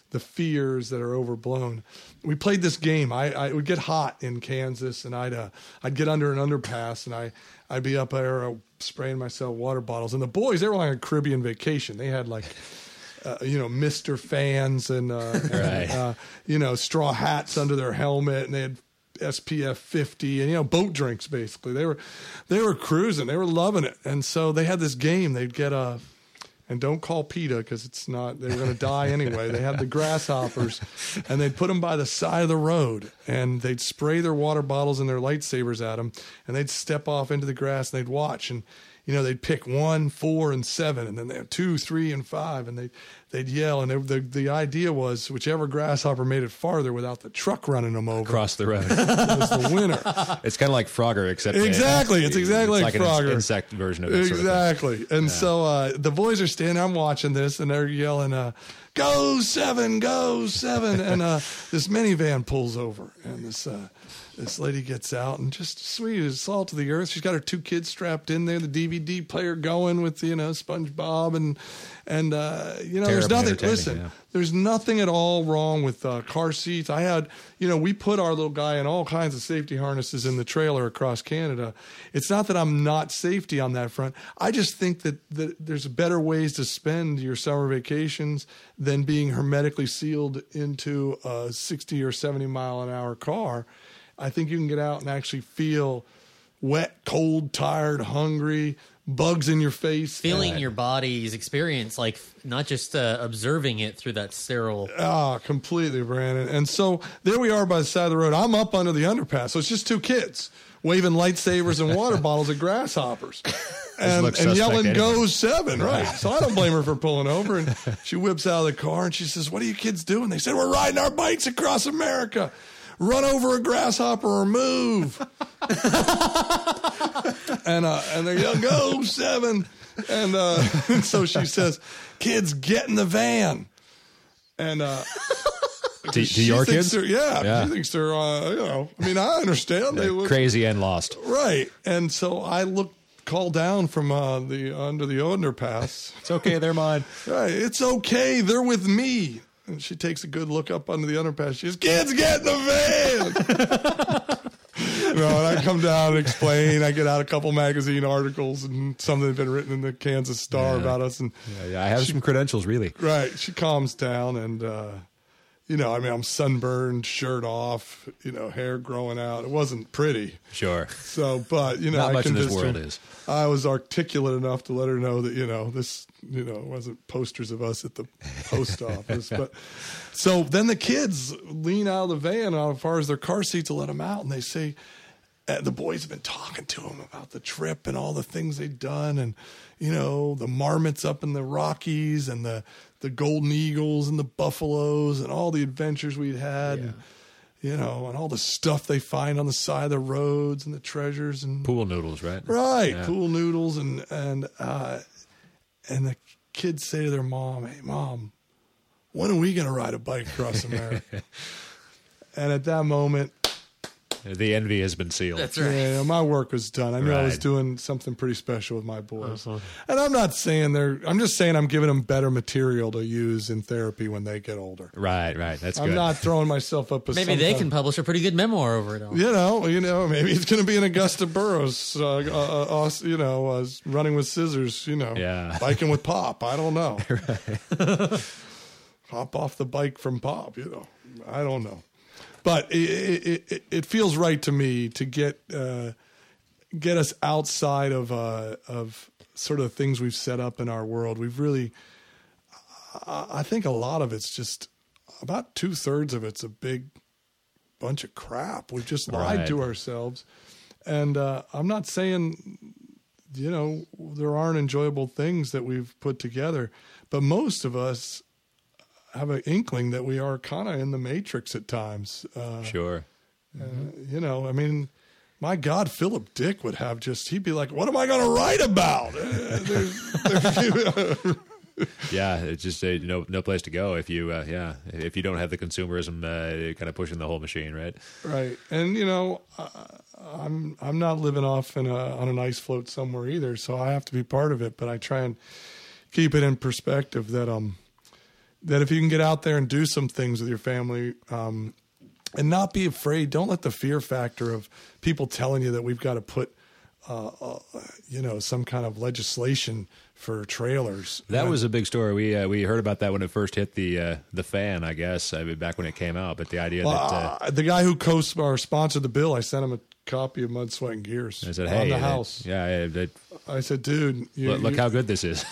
the fears that are overblown. We played this game. I, I would get hot in Kansas, and I'd uh, I'd get under an underpass, and I I'd be up there uh, spraying myself water bottles. And the boys, they were on a Caribbean vacation. They had like, uh, you know, Mister fans and uh, Right. and, uh, you know, straw hats under their helmet, and they had S P F fifty and, you know, boat drinks. Basically, they were they were cruising. They were loving it, and so they had this game. They'd get a. And don't call PETA because it's not, they were going to die anyway. They had the grasshoppers, and they'd put them by the side of the road, and they'd spray their water bottles and their lightsabers at them, and they'd step off into the grass, and they'd watch. And, you know, they'd pick one, four, and seven, and then they had two, three, and five, and they'd, they'd yell. And they, the, the idea was whichever grasshopper made it farther without the truck running them over Across the road. was the winner. It's kind of like Frogger, except Exactly. It's exactly it's like like Frogger. an insect version of it. Sort of thing. Exactly. And so uh, the boys are standing, I'm watching this, and they're yelling, uh, go seven, go seven. And uh, this minivan pulls over, and this uh, this lady gets out, and just sweet as salt of the earth. She's got her two kids strapped in there, the D V D player going with, you know, SpongeBob, and, and uh, you know, there's Terribly nothing, entertaining, listen, yeah. there's nothing at all wrong with uh, car seats. I had, you know, we put our little guy in all kinds of safety harnesses in the trailer across Canada. It's not that I'm not safety on that front. I just think that, that there's better ways to spend your summer vacations than being hermetically sealed into a sixty or seventy mile an hour car. I think you can get out and actually feel wet, cold, tired, hungry, bugs in your face. Feeling and- your body's experience, like not just uh, observing it through that sterile. Ah, completely, Brandon. And so there we are by the side of the road. I'm up under the underpass. So it's just two kids waving lightsabers and water bottles at grasshoppers. And, looks and suspect yelling, anyway. go seven, right? So I don't blame her for pulling over. And she whips out of the car and she says, what are you kids doing? They said, we're riding our bikes across America. Run over a grasshopper or move. and uh, and they're yelling, go seven. And uh, so she says, kids, get in the van. And uh, To, she to your thinks kids? they're- Yeah, Yeah. she thinks they're, uh, you know, I mean, I understand. They look Crazy and lost. right. And so I look, call down from uh, the under the underpass. It's okay, they're mine. Right, it's okay. They're with me. And she takes a good look up under the underpass. She says, kids, get in the van. You know, and I come down and explain. I get out a couple magazine articles and something that's been written in the Kansas Star Yeah. about us. And Yeah, yeah, I have some credentials, really. right, she calms down and, uh, you know, I mean, I'm sunburned, shirt off, you know, hair growing out. It wasn't pretty. Sure. So, but, you know, Not I much in this convinced world her. is. I was articulate enough to let her know that, you know, this, you know, wasn't posters of us at the post office. But so then the kids lean out of the van as far as their car seats to let them out. And they say, uh, the boys have been talking to them about the trip and all the things they'd done. And, you know, the marmots up in the Rockies and the, the golden eagles and the buffaloes and all the adventures we'd had. And, you know, and all the stuff they find on the side of the roads and the treasures and Pool noodles, right? right, Yeah. pool noodles and and uh, and the kids say to their mom, "Hey, mom, when are we going to ride a bike across America?" And at that moment, The envy has been sealed. That's right. yeah, my work was done. I knew I was Right. doing something pretty special with my boys. Uh-huh. And I'm not saying they're. I'm just saying I'm giving them better material to use in therapy when they get older. Right, right. That's I'm good. not throwing myself up as Maybe some they kind can of- publish a pretty good memoir over it all. You know, you know, maybe it's going to be an Augusta Burroughs, uh, uh, uh, you know, uh, running with scissors, you know, Yeah. biking with Pop. I don't know. Hop off the bike from Pop, you know. I don't know. But it, it, it, it feels right to me to get uh, get us outside of uh, of sort of things we've set up in our world. We've really, I I think a lot of it's just about two thirds of it's a big bunch of crap. We've just lied Right. to ourselves. And uh, I'm not saying, you know, there aren't enjoyable things that we've put together, but most of us have an inkling that we are kind of in the matrix at times. Uh, Sure. uh, you know, I mean, my God, Philip Dick would have just, he'd be like, what am I going to write about? Uh, there's- Yeah, it's just uh, no no place to go if you uh, yeah if you don't have the consumerism uh, kind of pushing the whole machine, right? Right, and you know, uh, I'm I'm not living off in a, on an ice float somewhere either, so I have to be part of it. But I try and keep it in perspective that um that if you can get out there and do some things with your family, um, and not be afraid, don't let the fear factor of people telling you that we've got to put, uh, uh, you know, some kind of legislation for trailers. That And- was a big story. We uh, we heard about that when it first hit the uh, the fan, I guess, I mean, back when it came out. But the idea Well, that uh, uh, the guy who co or sponsored the bill, I sent him a copy of Mud, Sweat, and Gears I said, on "Hey, the it- house. yeah, it, it, I said, dude, you, look, look you, how good this is."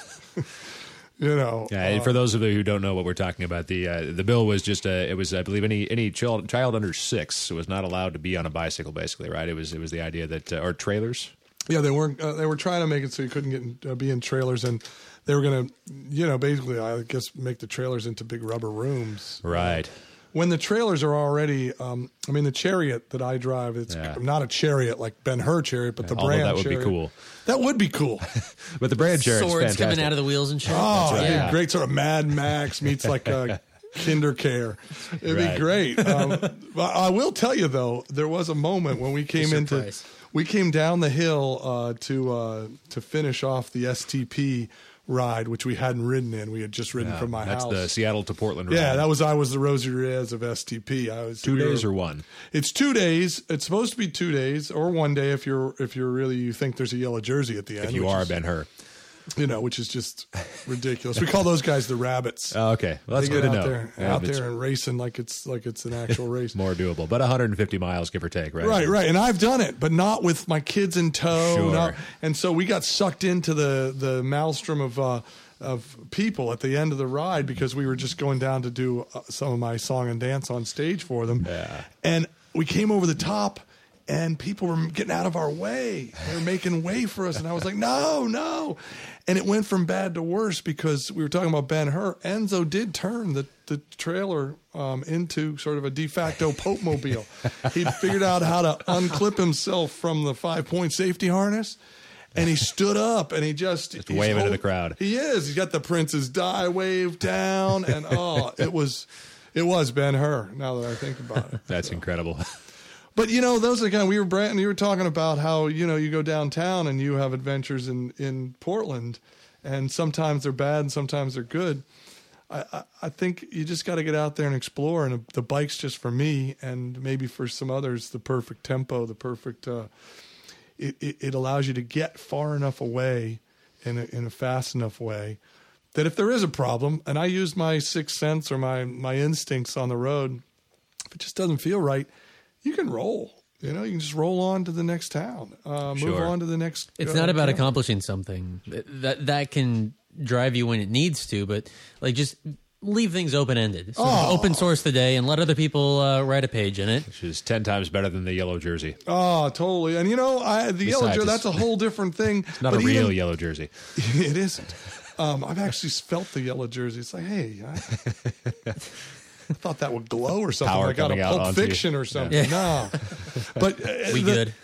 you know. Yeah, and uh, for those of you who don't know what we're talking about, the uh, the bill was just uh, it was I believe any any child child under six was not allowed to be on a bicycle, basically, right? It was it was the idea that uh, or trailers. yeah, they weren't. Uh, they were trying to make it so you couldn't get in, uh, be in trailers, and they were going to, you know, basically, I guess, make the trailers into big rubber rooms. Right. When the trailers are already, um, I mean, the Chariot that I drive, it's Yeah. not a Chariot like Ben-Hur Chariot, but the Although brand that would be Chariot. cool. That would be cool. But the brand Chariot's Swords fantastic. coming out of the wheels and shit. Oh, it'd yeah. be great sort of Mad Max meets like a Kinder Care. It'd Right. be great. Um, but I will tell you though, there was a moment when we came Fisher into, Price. we came down the hill uh, to uh, to finish off the S T P ride, which we hadn't ridden in. We had just ridden Yeah, from my that's house. the Seattle to Portland ride. Yeah, that was I was the Rosie Reyes of S T P. I was two we days were- or one. It's two days. It's supposed to be two days or one day if you're if you're really you think there's a yellow jersey at the end. If you which are is, Ben Hur. you know, which is just ridiculous. We call those guys the rabbits. Oh, okay, well, that's they good get to out know. there, Yeah, out it's there and racing like it's like it's an actual race. more doable, but one hundred fifty miles, give or take, right? Right, right, and I've done it, but not with my kids in tow. Sure. not- and so we got sucked into the the maelstrom of uh, of people at the end of the ride because we were just going down to do uh, some of my song and dance on stage for them. Yeah. And we came over the top, and people were getting out of our way. They were making way for us, and I was like, no, no. And it went from bad to worse because we were talking about Ben-Hur. Enzo did turn the, the trailer um, into sort of a de facto Pope mobile. He'd figured out how to unclip himself from the five-point safety harness, and he stood up, and he just... Just he's waving to hold- the crowd. He is. He's got the Princess Di wave down, and oh, it was... It was Ben-Hur, now that I think about it. That's incredible. But you know, those are the kind of, we were Brandon, you were talking about how, you know, you go downtown and you have adventures in, in Portland, and sometimes they're bad and sometimes they're good. I, I, I think you just got to get out there and explore, and the bike's just for me, and maybe for some others, the perfect tempo, the perfect. Uh, it, it it allows you to get far enough away in a, in a fast enough way that if there is a problem, and I use my sixth sense or my my instincts on the road, if it just doesn't feel right, you can roll. You know, you can just roll on to the next town, uh, move Sure. on to the next. It's uh, not about town. accomplishing something that that can drive you when it needs to, but like just leave things open ended. So Oh. open source the day and let other people uh, write a page in it. Which is ten times better than the yellow jersey. Oh, totally. And you know, I, the yellow Besides, jersey, it's- that's a whole different thing. It's not But a real even- yellow jersey. It isn't. Um, I've actually felt the yellow jersey. It's like, hey, I, I thought that would glow or something. Power like out of coming out Pulp onto you. Fiction or something. Yeah. No. But uh, We the, good.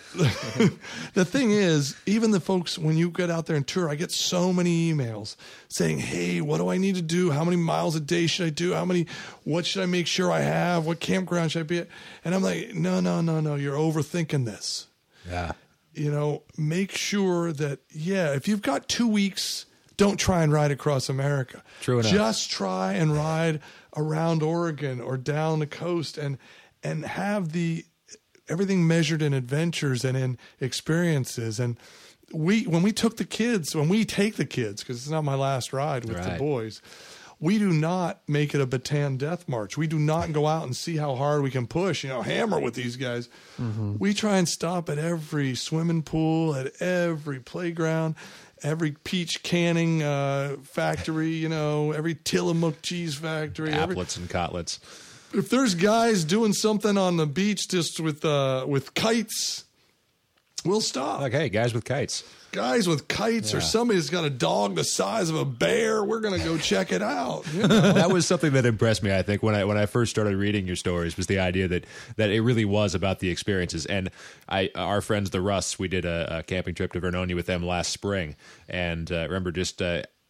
the thing is, even the folks, when you get out there and tour, I get so many emails saying, hey, what do I need to do? How many miles a day should I do? How many, what should I make sure I have? What campground should I be at? And I'm like, no, no, no, no. You're overthinking this. Yeah. You know, make sure that, yeah, if you've got two weeks, don't try and ride across America. True enough. Just try and ride around Oregon or down the coast and and have the everything measured in adventures and in experiences. And we when we took the kids, when we take the kids, because it's not my last ride with the Right. boys, we do not make it a Bataan death march. We do not go out and see how hard we can push, you know, hammer with these guys. Mm-hmm. We try and stop at every swimming pool, at every playground, every peach canning uh, factory, you know, every Tillamook cheese factory. Every, Applets and cotlets. if there's guys doing something on the beach just with uh, with kites, we'll stop. Like, hey, guys with kites. Guys with kites, or Yeah. somebody's got a dog the size of a bear, we're going to go check it out. You know? That was something that impressed me, I think, when I when I first started reading your stories, was the idea that that it really was about the experiences. And I, our friends, the Rusts, we did a, a camping trip to Vernonia with them last spring, and uh, remember just. Uh,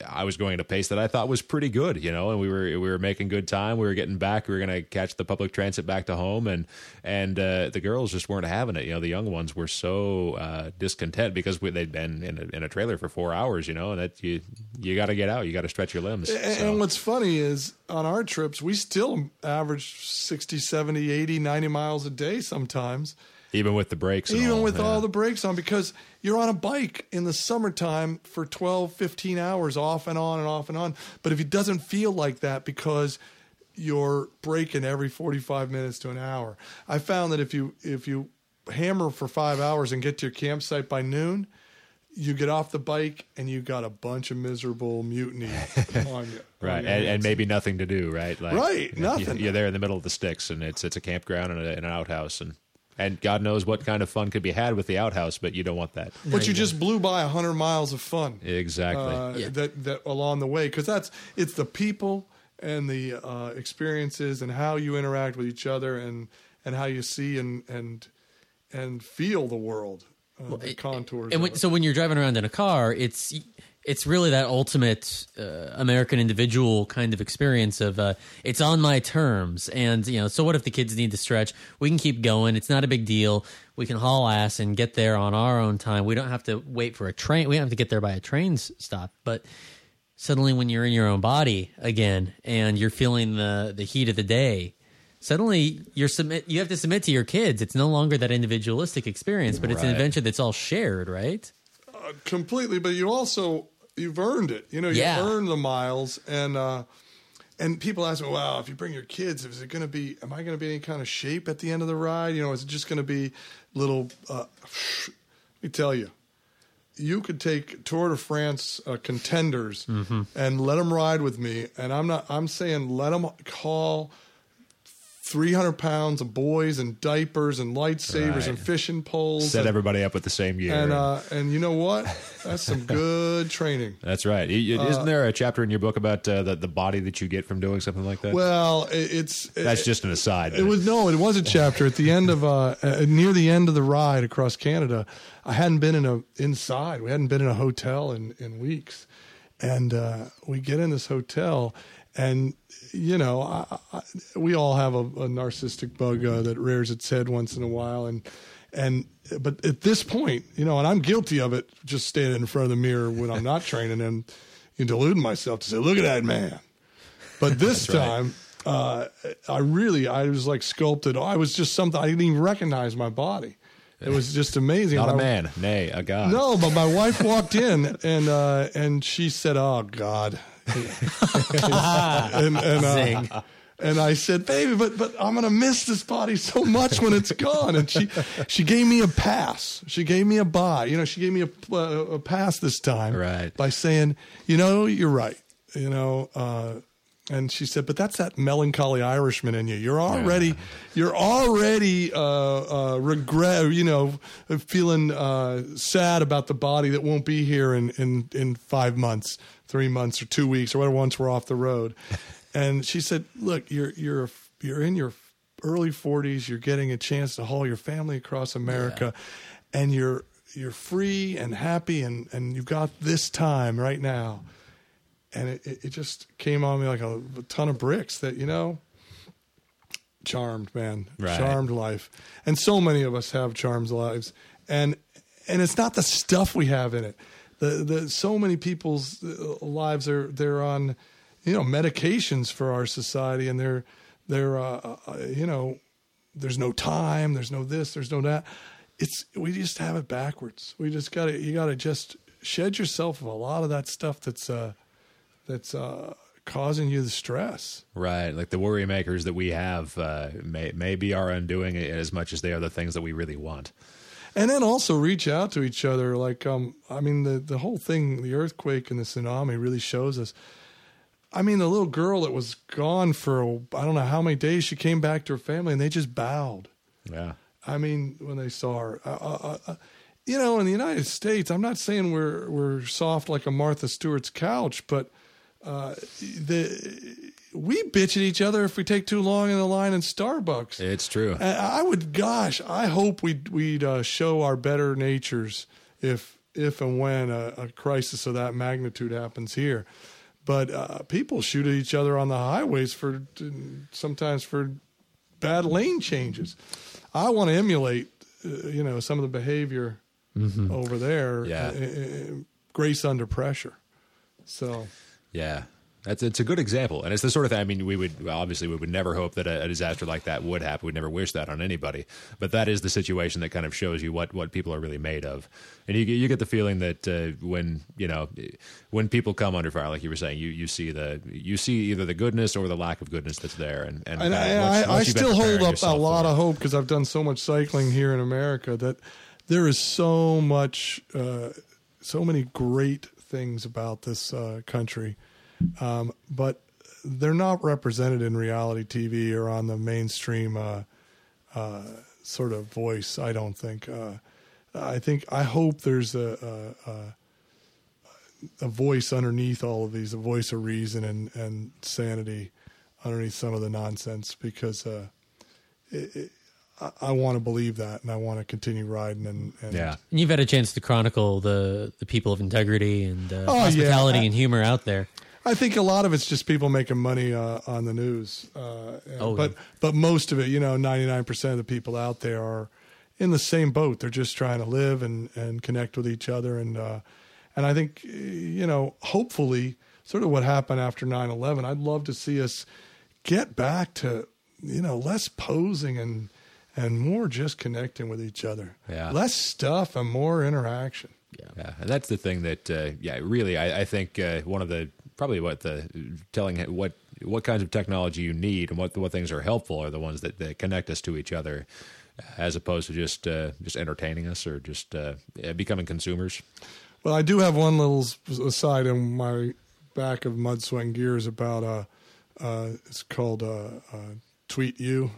I was going at a pace that I thought was pretty good, you know, and we were we were making good time. We were getting back. We were going to catch the public transit back to home, and and uh, the girls just weren't having it. You know, the young ones were so uh, discontent because we, they'd been in a, in a trailer for four hours. You know, and that you you got to get out. You got to stretch your limbs. And, so. and what's funny is on our trips, we still average sixty, seventy, eighty, ninety miles a day sometimes. Even with the brakes. And Even all, with yeah. all the brakes on, because you're on a bike in the summertime for twelve, fifteen hours off and on and off and on. But if it doesn't feel like that because you're braking every forty-five minutes to an hour. I found that if you if you hammer for five hours and get to your campsite by noon, you get off the bike and you got a bunch of miserable mutiny on you. Right, on your and, and hands. maybe nothing to do, right? Like, Right, you know, nothing. You're there in the middle of the sticks, and it's it's a campground and, a, and an outhouse, and and God knows what kind of fun could be had with the outhouse, but you don't want that. But you just blew by a hundred miles of fun. Exactly. Uh, Yeah. That that along the way, because that's it's the people and the uh, experiences and how you interact with each other and and how you see and and and feel the world, uh, the contours. And of when, it. so when you're driving around in a car, it's it's really that ultimate uh, American individual kind of experience of uh, it's on my terms. And you know, so what if the kids need to stretch? We can keep going. It's not a big deal. We can haul ass and get there on our own time. We don't have to wait for a train. We don't have to get there by a train s- stop. But suddenly, when you're in your own body again and you're feeling the the heat of the day. Suddenly, you're submit. You have to submit to your kids. It's no longer that individualistic experience, but it's an Right. adventure that's all shared, right? Uh, completely, but you also you've earned it. You know, you've Yeah. earned the miles, and uh, and people ask me, "Wow, if you bring your kids, is it going to be? Am I going to be in any kind of shape at the end of the ride? You know, is it just going to be little?" Uh, let me tell you, you could take Tour de France uh, contenders Mm-hmm. and let them ride with me, and I'm not. I'm saying let them haul three hundred pounds of boys and diapers and lightsabers Right. and fishing poles. Set and, everybody up with the same gear. and uh, and you know what? That's some good training. That's right. Y- y- Isn't there a chapter in your book about uh, the, the body that you get from doing something like that? Well, it, it's That's it, just an aside. It was no, it was a chapter at the end of uh, uh, near the end of the ride across Canada. I hadn't been in a inside. We hadn't been in a hotel in in weeks, and uh, we get in this hotel, and you know, I, I, we all have a, a narcissistic bug uh, that rears its head once in a while, and and but at this point, you know, and I'm guilty of it, just standing in front of the mirror when I'm not training and you know, deluding myself to say, "Look at that man." But this That's right. time, uh, I really, I was like sculpted. I was just something I didn't even recognize my body. It was just amazing. Not a My- man, nay, a god. No, but my wife walked in and uh, and she said, "Oh God," and and, uh, Zing. and I said, "Baby, but but I'm gonna miss this body so much when it's gone." And she she gave me a pass. She gave me a buy. You know, she gave me a, a, a pass this time, Right. by saying, "You know, you're right." You know. Uh, And she said, "But that's that melancholy Irishman in you. You're already, you're already uh, uh, regret. You know, feeling uh, sad about the body that won't be here in, in, in five months, three months, or two weeks, or whatever. Once we're off the road." And she said, "Look, you're you're you're in your early forties. You're getting a chance to haul your family across America, and you're you're free and happy, and, and you've got this time right now." And it, it, it just came on me like a, a ton of bricks that, you know, charmed, man, Right. charmed life. And so many of us have charmed lives. And and it's not the stuff we have in it. The the so many people's uh, lives are they're on, you know, medications for our society, and they're they're uh, uh, you know, there's no time, there's no this, there's no that. It's we just have it backwards. We just got to you got to just shed yourself of a lot of that stuff that's uh that's uh, causing you the stress. Right, like the worry makers that we have uh, may, may be our undoing as much as they are the things that we really want. And then also reach out to each other. Like, um, I mean, the, the whole thing, the earthquake and the tsunami really shows us. I mean, the little girl that was gone for, I don't know how many days, she came back to her family and they just bowed. Yeah. I mean, when they saw her, uh, uh, uh, you know, in the United States, I'm not saying we're, we're soft like a Martha Stewart's couch, but Uh, the we bitch at each other if we take too long in the line in Starbucks. It's true. And I would, gosh, I hope we'd we'd uh, show our better natures if if and when a, a crisis of that magnitude happens here. But uh, people shoot at each other on the highways for sometimes for bad lane changes. I want to emulate, uh, you know, some of the behavior mm-hmm. over there. Yeah. Uh, uh, grace under pressure. So, yeah. That's it's a good example, and it's the sort of thing. I mean, we would well, obviously we would never hope that a, a disaster like that would happen. We'd never wish that on anybody. But that is the situation that kind of shows you what, what people are really made of. And you you get the feeling that uh, when you know when people come under fire, like you were saying, you, you see the you see either the goodness or the lack of goodness that's there. And and, and uh, I, once, I, once I you've been still hold preparing up a yourself lot for of it. hope because I've done so much cycling here in America that there is so much, uh, so many great things about this uh, country, um, but they're not represented in reality T V or on the mainstream uh, uh, sort of voice. I don't think. Uh, I think. I hope there's a, a, a voice underneath all of these, a voice of reason and, and sanity underneath some of the nonsense. Because uh, it, it, I, I want to believe that, and I want to continue riding. And, and Yeah, And you've had a chance to chronicle the the people of integrity and uh, Oh, yeah. hospitality I- and humor out there. I think a lot of it's just people making money uh, on the news. Uh, Oh, but yeah. but most of it, you know, ninety-nine percent of the people out there are in the same boat. They're just trying to live and, and connect with each other. And uh, and I think, you know, hopefully, sort of what happened after nine eleven, I'd love to see us get back to, you know, less posing and and more just connecting with each other. Yeah. Less stuff and more interaction. Yeah, and that's the thing that, uh, yeah, really, I, I think uh, one of the probably what the telling what what kinds of technology you need and what what things are helpful are the ones that, that connect us to each other, as opposed to just uh, just entertaining us or just uh, becoming consumers. Well, I do have one little aside in my back of Mud Sweat Gears about uh, uh, it's called uh, uh, Tweet You,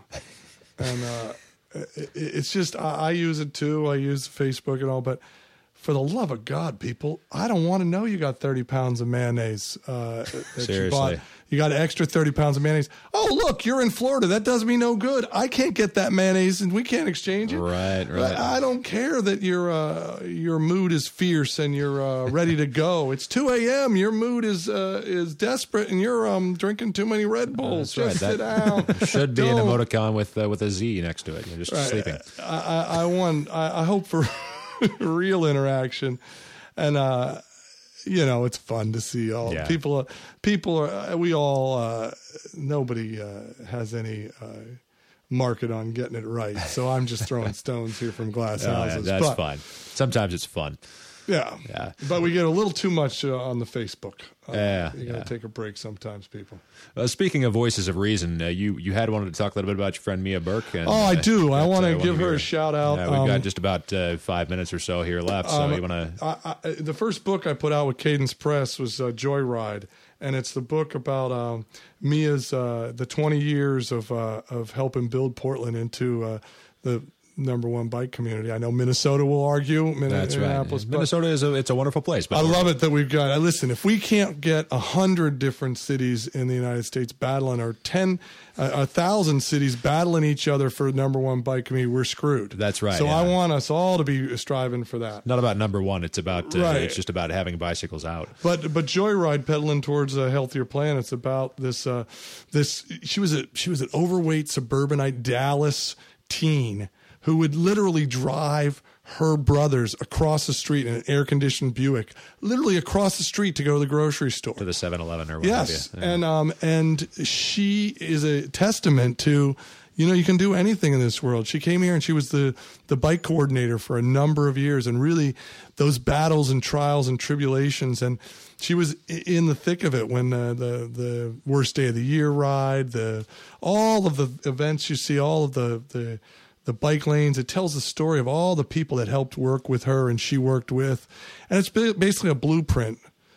and uh, it, it's just I, I use it too. I use Facebook and all, but for the love of God, people, I don't want to know you got thirty pounds of mayonnaise uh, that Seriously. you bought. You got an extra thirty pounds of mayonnaise. Oh, look, you're in Florida. That does me no good. I can't get that mayonnaise, and we can't exchange it. Right, right. I, I don't care that your uh, your mood is fierce and you're uh, ready to go. It's two a.m. Your mood is uh, is desperate, and you're um, drinking too many Red Bulls. That's Just right. sit That down. should be an Don't. emoticon with uh, with a Z next to it. You're just Right. sleeping. I, I, I want. I, I hope for real interaction. And, uh, you know, it's fun to see all Yeah. people. Uh, people are, we all, uh, nobody uh, has any uh, market on getting it right. So I'm just throwing stones here from glass Oh, yeah, houses. that's but, fine. Sometimes it's fun. Yeah. Yeah. But we get a little too much uh, on the Facebook. Uh, Yeah, You got to yeah. take a break sometimes, people. Uh, speaking of voices of reason, uh, you you had wanted to talk a little bit about your friend Mia Burke. And, Oh, I uh, do. I got, want uh, to one give of her your- a shout out. Yeah, we've Um, got just about uh, five minutes or so here left. So Um, you want to? I, I, the first book I put out with Cadence Press was uh, Joyride, and it's the book about um, Mia's uh, the twenty years of uh, of helping build Portland into uh, the number one bike community. I know Minnesota will argue. Min- That's right. Minneapolis, but Minnesota is a it's a wonderful place. But I love it that we've got. uh, Listen, if we can't get a hundred different cities in the United States battling, or ten, uh, a thousand cities battling each other for number one bike community, we're screwed. That's right, So yeah. I want us all to be striving for that. not about number one. It's about uh, Right. it's just about having bicycles out. But but Joyride, pedaling towards a healthier planet. It's about this uh, this. She was a she was an overweight suburbanite Dallas teen who would literally drive her brothers across the street in an air conditioned Buick, literally across the street to go to the grocery store. To the seven eleven or what Yes, have you. Yeah. and um, and she is a testament to, you know, you can do anything in this world. She came here and she was the the bike coordinator for a number of years, and really those battles and trials and tribulations, and she was i- in the thick of it when uh, the the worst day of the year ride, the all of the events you see, all of the the the bike lanes. It tells the story of all the people that helped work with her and she worked with, and it's ba- basically a blueprint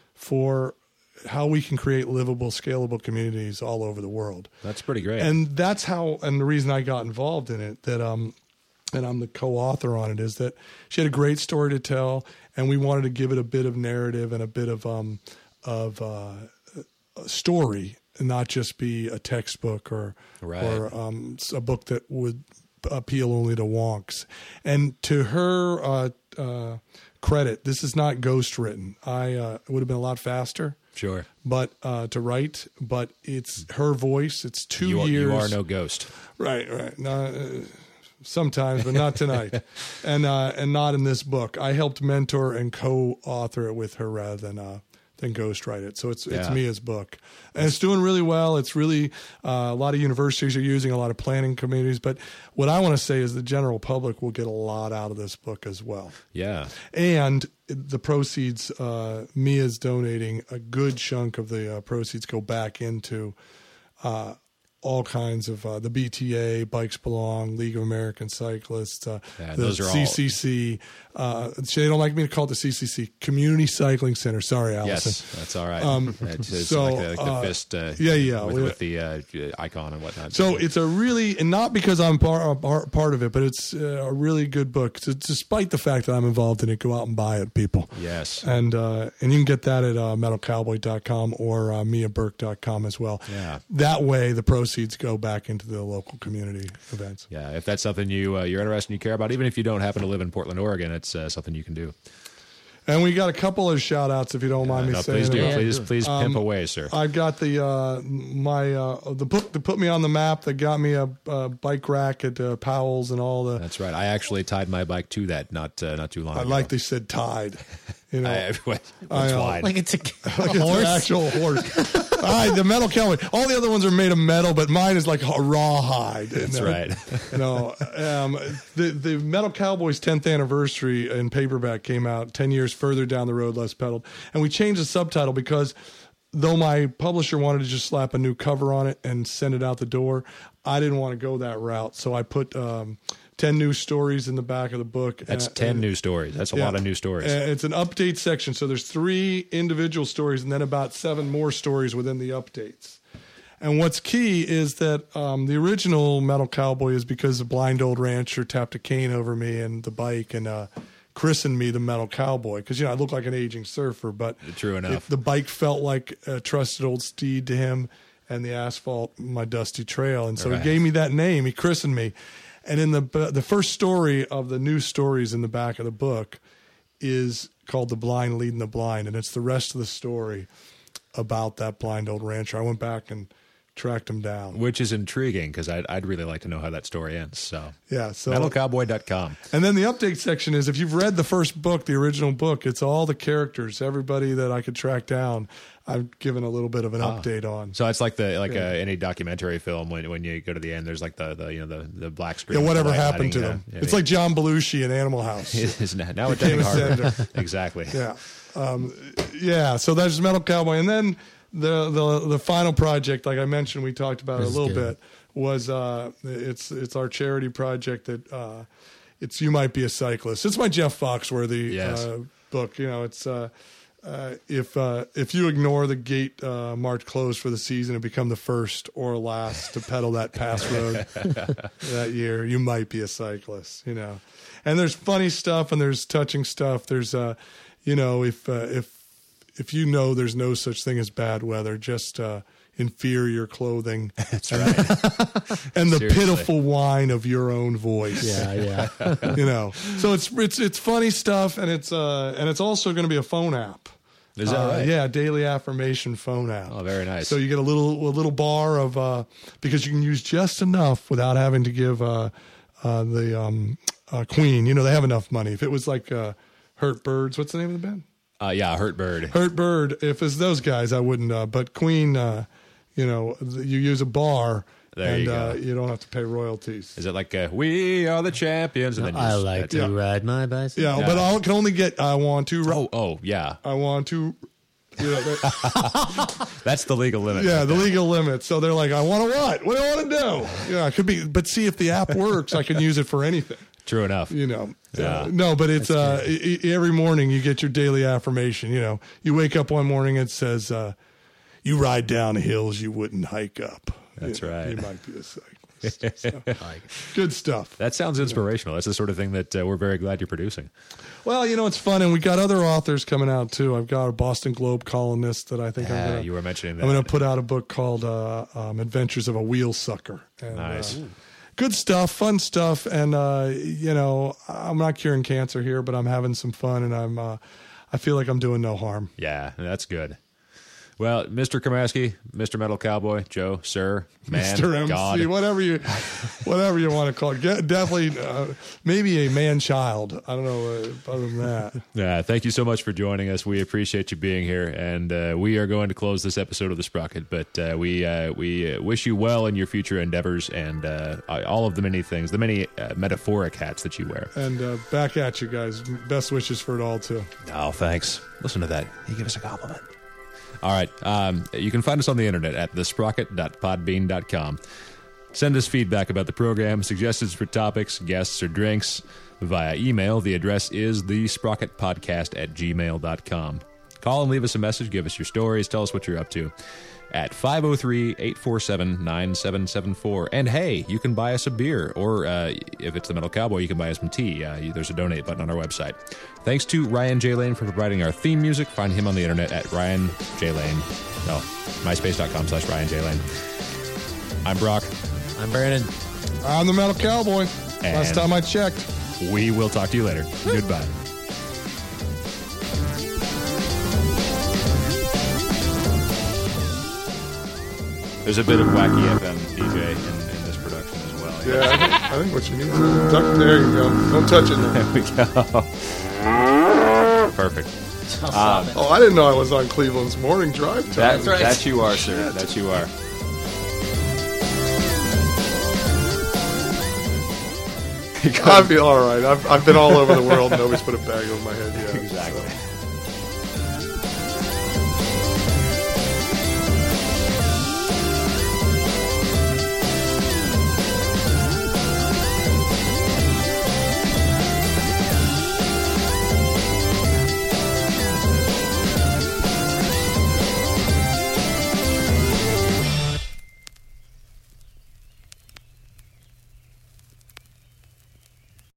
for how we can create livable, scalable communities all over the world. That's pretty great. And that's how, and the reason I got involved in it, that um, and I'm the co-author on it, is that she had a great story to tell, and we wanted to give it a bit of narrative and a bit of um, of uh, a story, and not just be a textbook or Right. or um, a book that would appeal only to wonks. And to her uh, uh, credit. This is not ghost written. I uh, it would have been a lot faster. Sure. But uh, to write, but it's her voice. It's two You are, years. you are no ghost. Right, right. No, uh, sometimes, but not tonight, and uh, and not in this book. I helped mentor and co-author it with her rather than uh, than ghostwrite it. So it's it's Yeah. Mia's book, and it's doing really well. It's really uh, a lot of universities are using, a lot of planning committees. But what I want to say is the general public will get a lot out of this book as well. Yeah. And the proceeds, uh, Mia's donating a good chunk of the uh, proceeds go back into uh, all kinds of uh, the B T A, Bikes Belong, League of American Cyclists, uh, Yeah, the those are all- C C C. Uh, they don't like me to call it the C C C, Community Cycling Center. Sorry, Allison. Yes, that's all right. Um, it's, it's so, like the, like the uh, fist. Uh, yeah, yeah, With, we- with the uh, icon and whatnot. So it's a really, and not because I'm part, part, part of it, but it's uh, a really good book. So despite the fact that I'm involved in it, go out and buy it, people. Yes. And uh, and you can get that at uh, metal cowboy dot com or uh, mia burke dot com as well. Yeah. That way, the proceeds go back into the local community events. Yeah, if that's something you uh, you're interested and you care about, even if you don't happen to live in Portland, Oregon, it's uh, something you can do. And we got a couple of shout outs, if you don't mind Uh, me no, saying. please do. Yeah, please, do it. please pimp away, sir. I've got the uh, my uh, the book that put me on the map, that got me a, a bike rack at uh, Powell's and all the. That's right. I actually tied my bike to that not uh, not too long I ago. like they said tied. You know, I, what's I, uh, wide? Like it's a, like a it's horse. an actual horse. All right, the metal cowboy. All the other ones are made of metal, but mine is like a raw hide. That's you know? right. You know, um, the the Metal Cowboys tenth anniversary in paperback came out ten years further down the road, less pedaled, and we changed the subtitle because though my publisher wanted to just slap a new cover on it and send it out the door, I didn't want to go that route, so I put um, ten new stories in the back of the book. That's and- ten and- new stories. That's a yeah. lot of new stories. And it's an update section. So there's three individual stories and then about seven more stories within the updates. And what's key is that um, the original Metal Cowboy is because a blind old rancher tapped a cane over me and the bike and uh, christened me the Metal Cowboy. Because, you know, I look like an aging surfer, but True enough. it- the bike felt like a trusted old steed to him and the asphalt, my dusty trail. And so Right. he gave me that name. He christened me. And in the the first story of the new stories in the back of the book is called The Blind Leading the Blind. And it's the rest of the story about that blind old rancher. I went back and tracked him down. Which is intriguing because I'd, I'd really like to know how that story ends. So, Yeah. So metal cowboy dot com. and then the update section is if you've read the first book, the original book, it's all the characters, everybody that I could track down. I've given a little bit of an update on. So it's like the like Yeah. uh, any documentary film when when you go to the end, there's like the, the you know the, the black screen. Yeah, whatever light happened to lighting, them. uh, it's like John Belushi in Animal House. it is now, now it's Became getting a harder. senator. Exactly. Yeah, um, yeah. So that's Metal Cowboy, and then the the the final project, like I mentioned, we talked about it a This is little good. bit. Was uh, it's it's our charity project that uh, it's You Might Be a Cyclist. It's my Jeff Foxworthy Yes. uh, book. You know, it's. Uh, Uh, if uh, if you ignore the gate uh, marked closed for the season and become the first or last to pedal that pass road that year, you might be a cyclist. You know, and there's funny stuff and there's touching stuff. There's, uh, you know, if uh, if if you know there's no such thing as bad weather, just uh, inferior clothing. That's right. And the Seriously. pitiful whine of your own voice. Yeah, yeah. You know, so it's it's it's funny stuff, and it's uh and it's also going to be a phone app. Is that Uh, right? Yeah, daily affirmation phone app. Oh, very nice. So you get a little a little bar of uh, because you can use just enough without having to give uh, uh, the um, uh, Queen. You know, they have enough money. If it was like uh, Hurt Birds, what's the name of the band? Uh, yeah, Hurt Bird. Hurt Bird. If it's those guys, I wouldn't. Uh, but Queen, uh, you know, you use a bar. There and you go. Uh, you don't have to pay royalties. Is it like uh, we are the champions? And then you I just- like that's- to ride my bicycle. Yeah, Yeah. but I can only get. I want to. Oh, oh, yeah. I want to. You know, they- That's the legal limit. yeah, right the there. legal limit. So they're like, I want to what? What do I want to do? Yeah, it could be. But see, if the app works, I can use it for anything. True enough. You know. Yeah. Uh, no, but it's uh, I- I- every morning you get your daily affirmation. You know, you wake up one morning, it says, uh, "You ride down hills you wouldn't hike up." That's You know, right. You might be a cyclist. So, good stuff. That sounds inspirational. That's the sort of thing that uh, we're very glad you're producing. Well, you know, it's fun, and we got other authors coming out too. I've got a Boston Globe columnist that I think I'm Yeah, gonna, you were mentioning that. I'm going to put out a book called uh, um, "Adventures of a Wheel Sucker." And, Nice. uh, good stuff, fun stuff, and uh, you know, I'm not curing cancer here, but I'm having some fun, and I'm uh, I feel like I'm doing no harm. Yeah, that's good. Well, Mister Kramasky, Mister Metal Cowboy, Joe, sir, man, Mister M C, God. whatever you, whatever you want to call it. Get, definitely, uh, maybe a man-child. I don't know. Uh, other than that, Yeah, thank you so much for joining us. We appreciate you being here, and uh, we are going to close this episode of The Sprocket. But uh, we uh, we uh, wish you well in your future endeavors and uh, all of the many things, the many uh, metaphoric hats that you wear. and uh, back at you guys. Best wishes for it all too. Oh, thanks. Listen to that. He gave us a compliment. All right. Um, you can find us on the internet at the sprocket dot podbean dot com. Send us feedback about the program, suggestions for topics, guests, or drinks via email. The address is the sprocket podcast at gmail dot com. Call and leave us a message. Give us your stories. Tell us what you're up to at five oh three, eight four seven, nine seven seven four. And hey, you can buy us a beer, or uh, if it's the Metal Cowboy, you can buy us some tea. Uh, there's a donate button on our website. Thanks to Ryan J. Lane for providing our theme music. Find him on the internet at Ryan J. Lane. No, myspace.com slash Ryan J. Lane. I'm Brock. I'm Brandon. I'm the Metal Cowboy. And Last time I checked. we will talk to you later. Goodbye. There's a bit of wacky F M D J in, in this production as well. Yeah, I think, I think what you need is duck. There you go. Don't touch it now. There we go. Perfect. Um, Oh, I didn't know I was on Cleveland's morning drive time. That, right. that you are, sir. That you are. I feel all right. I've, I've been all over the world. Nobody's put a bag over my head yet. Exactly. So.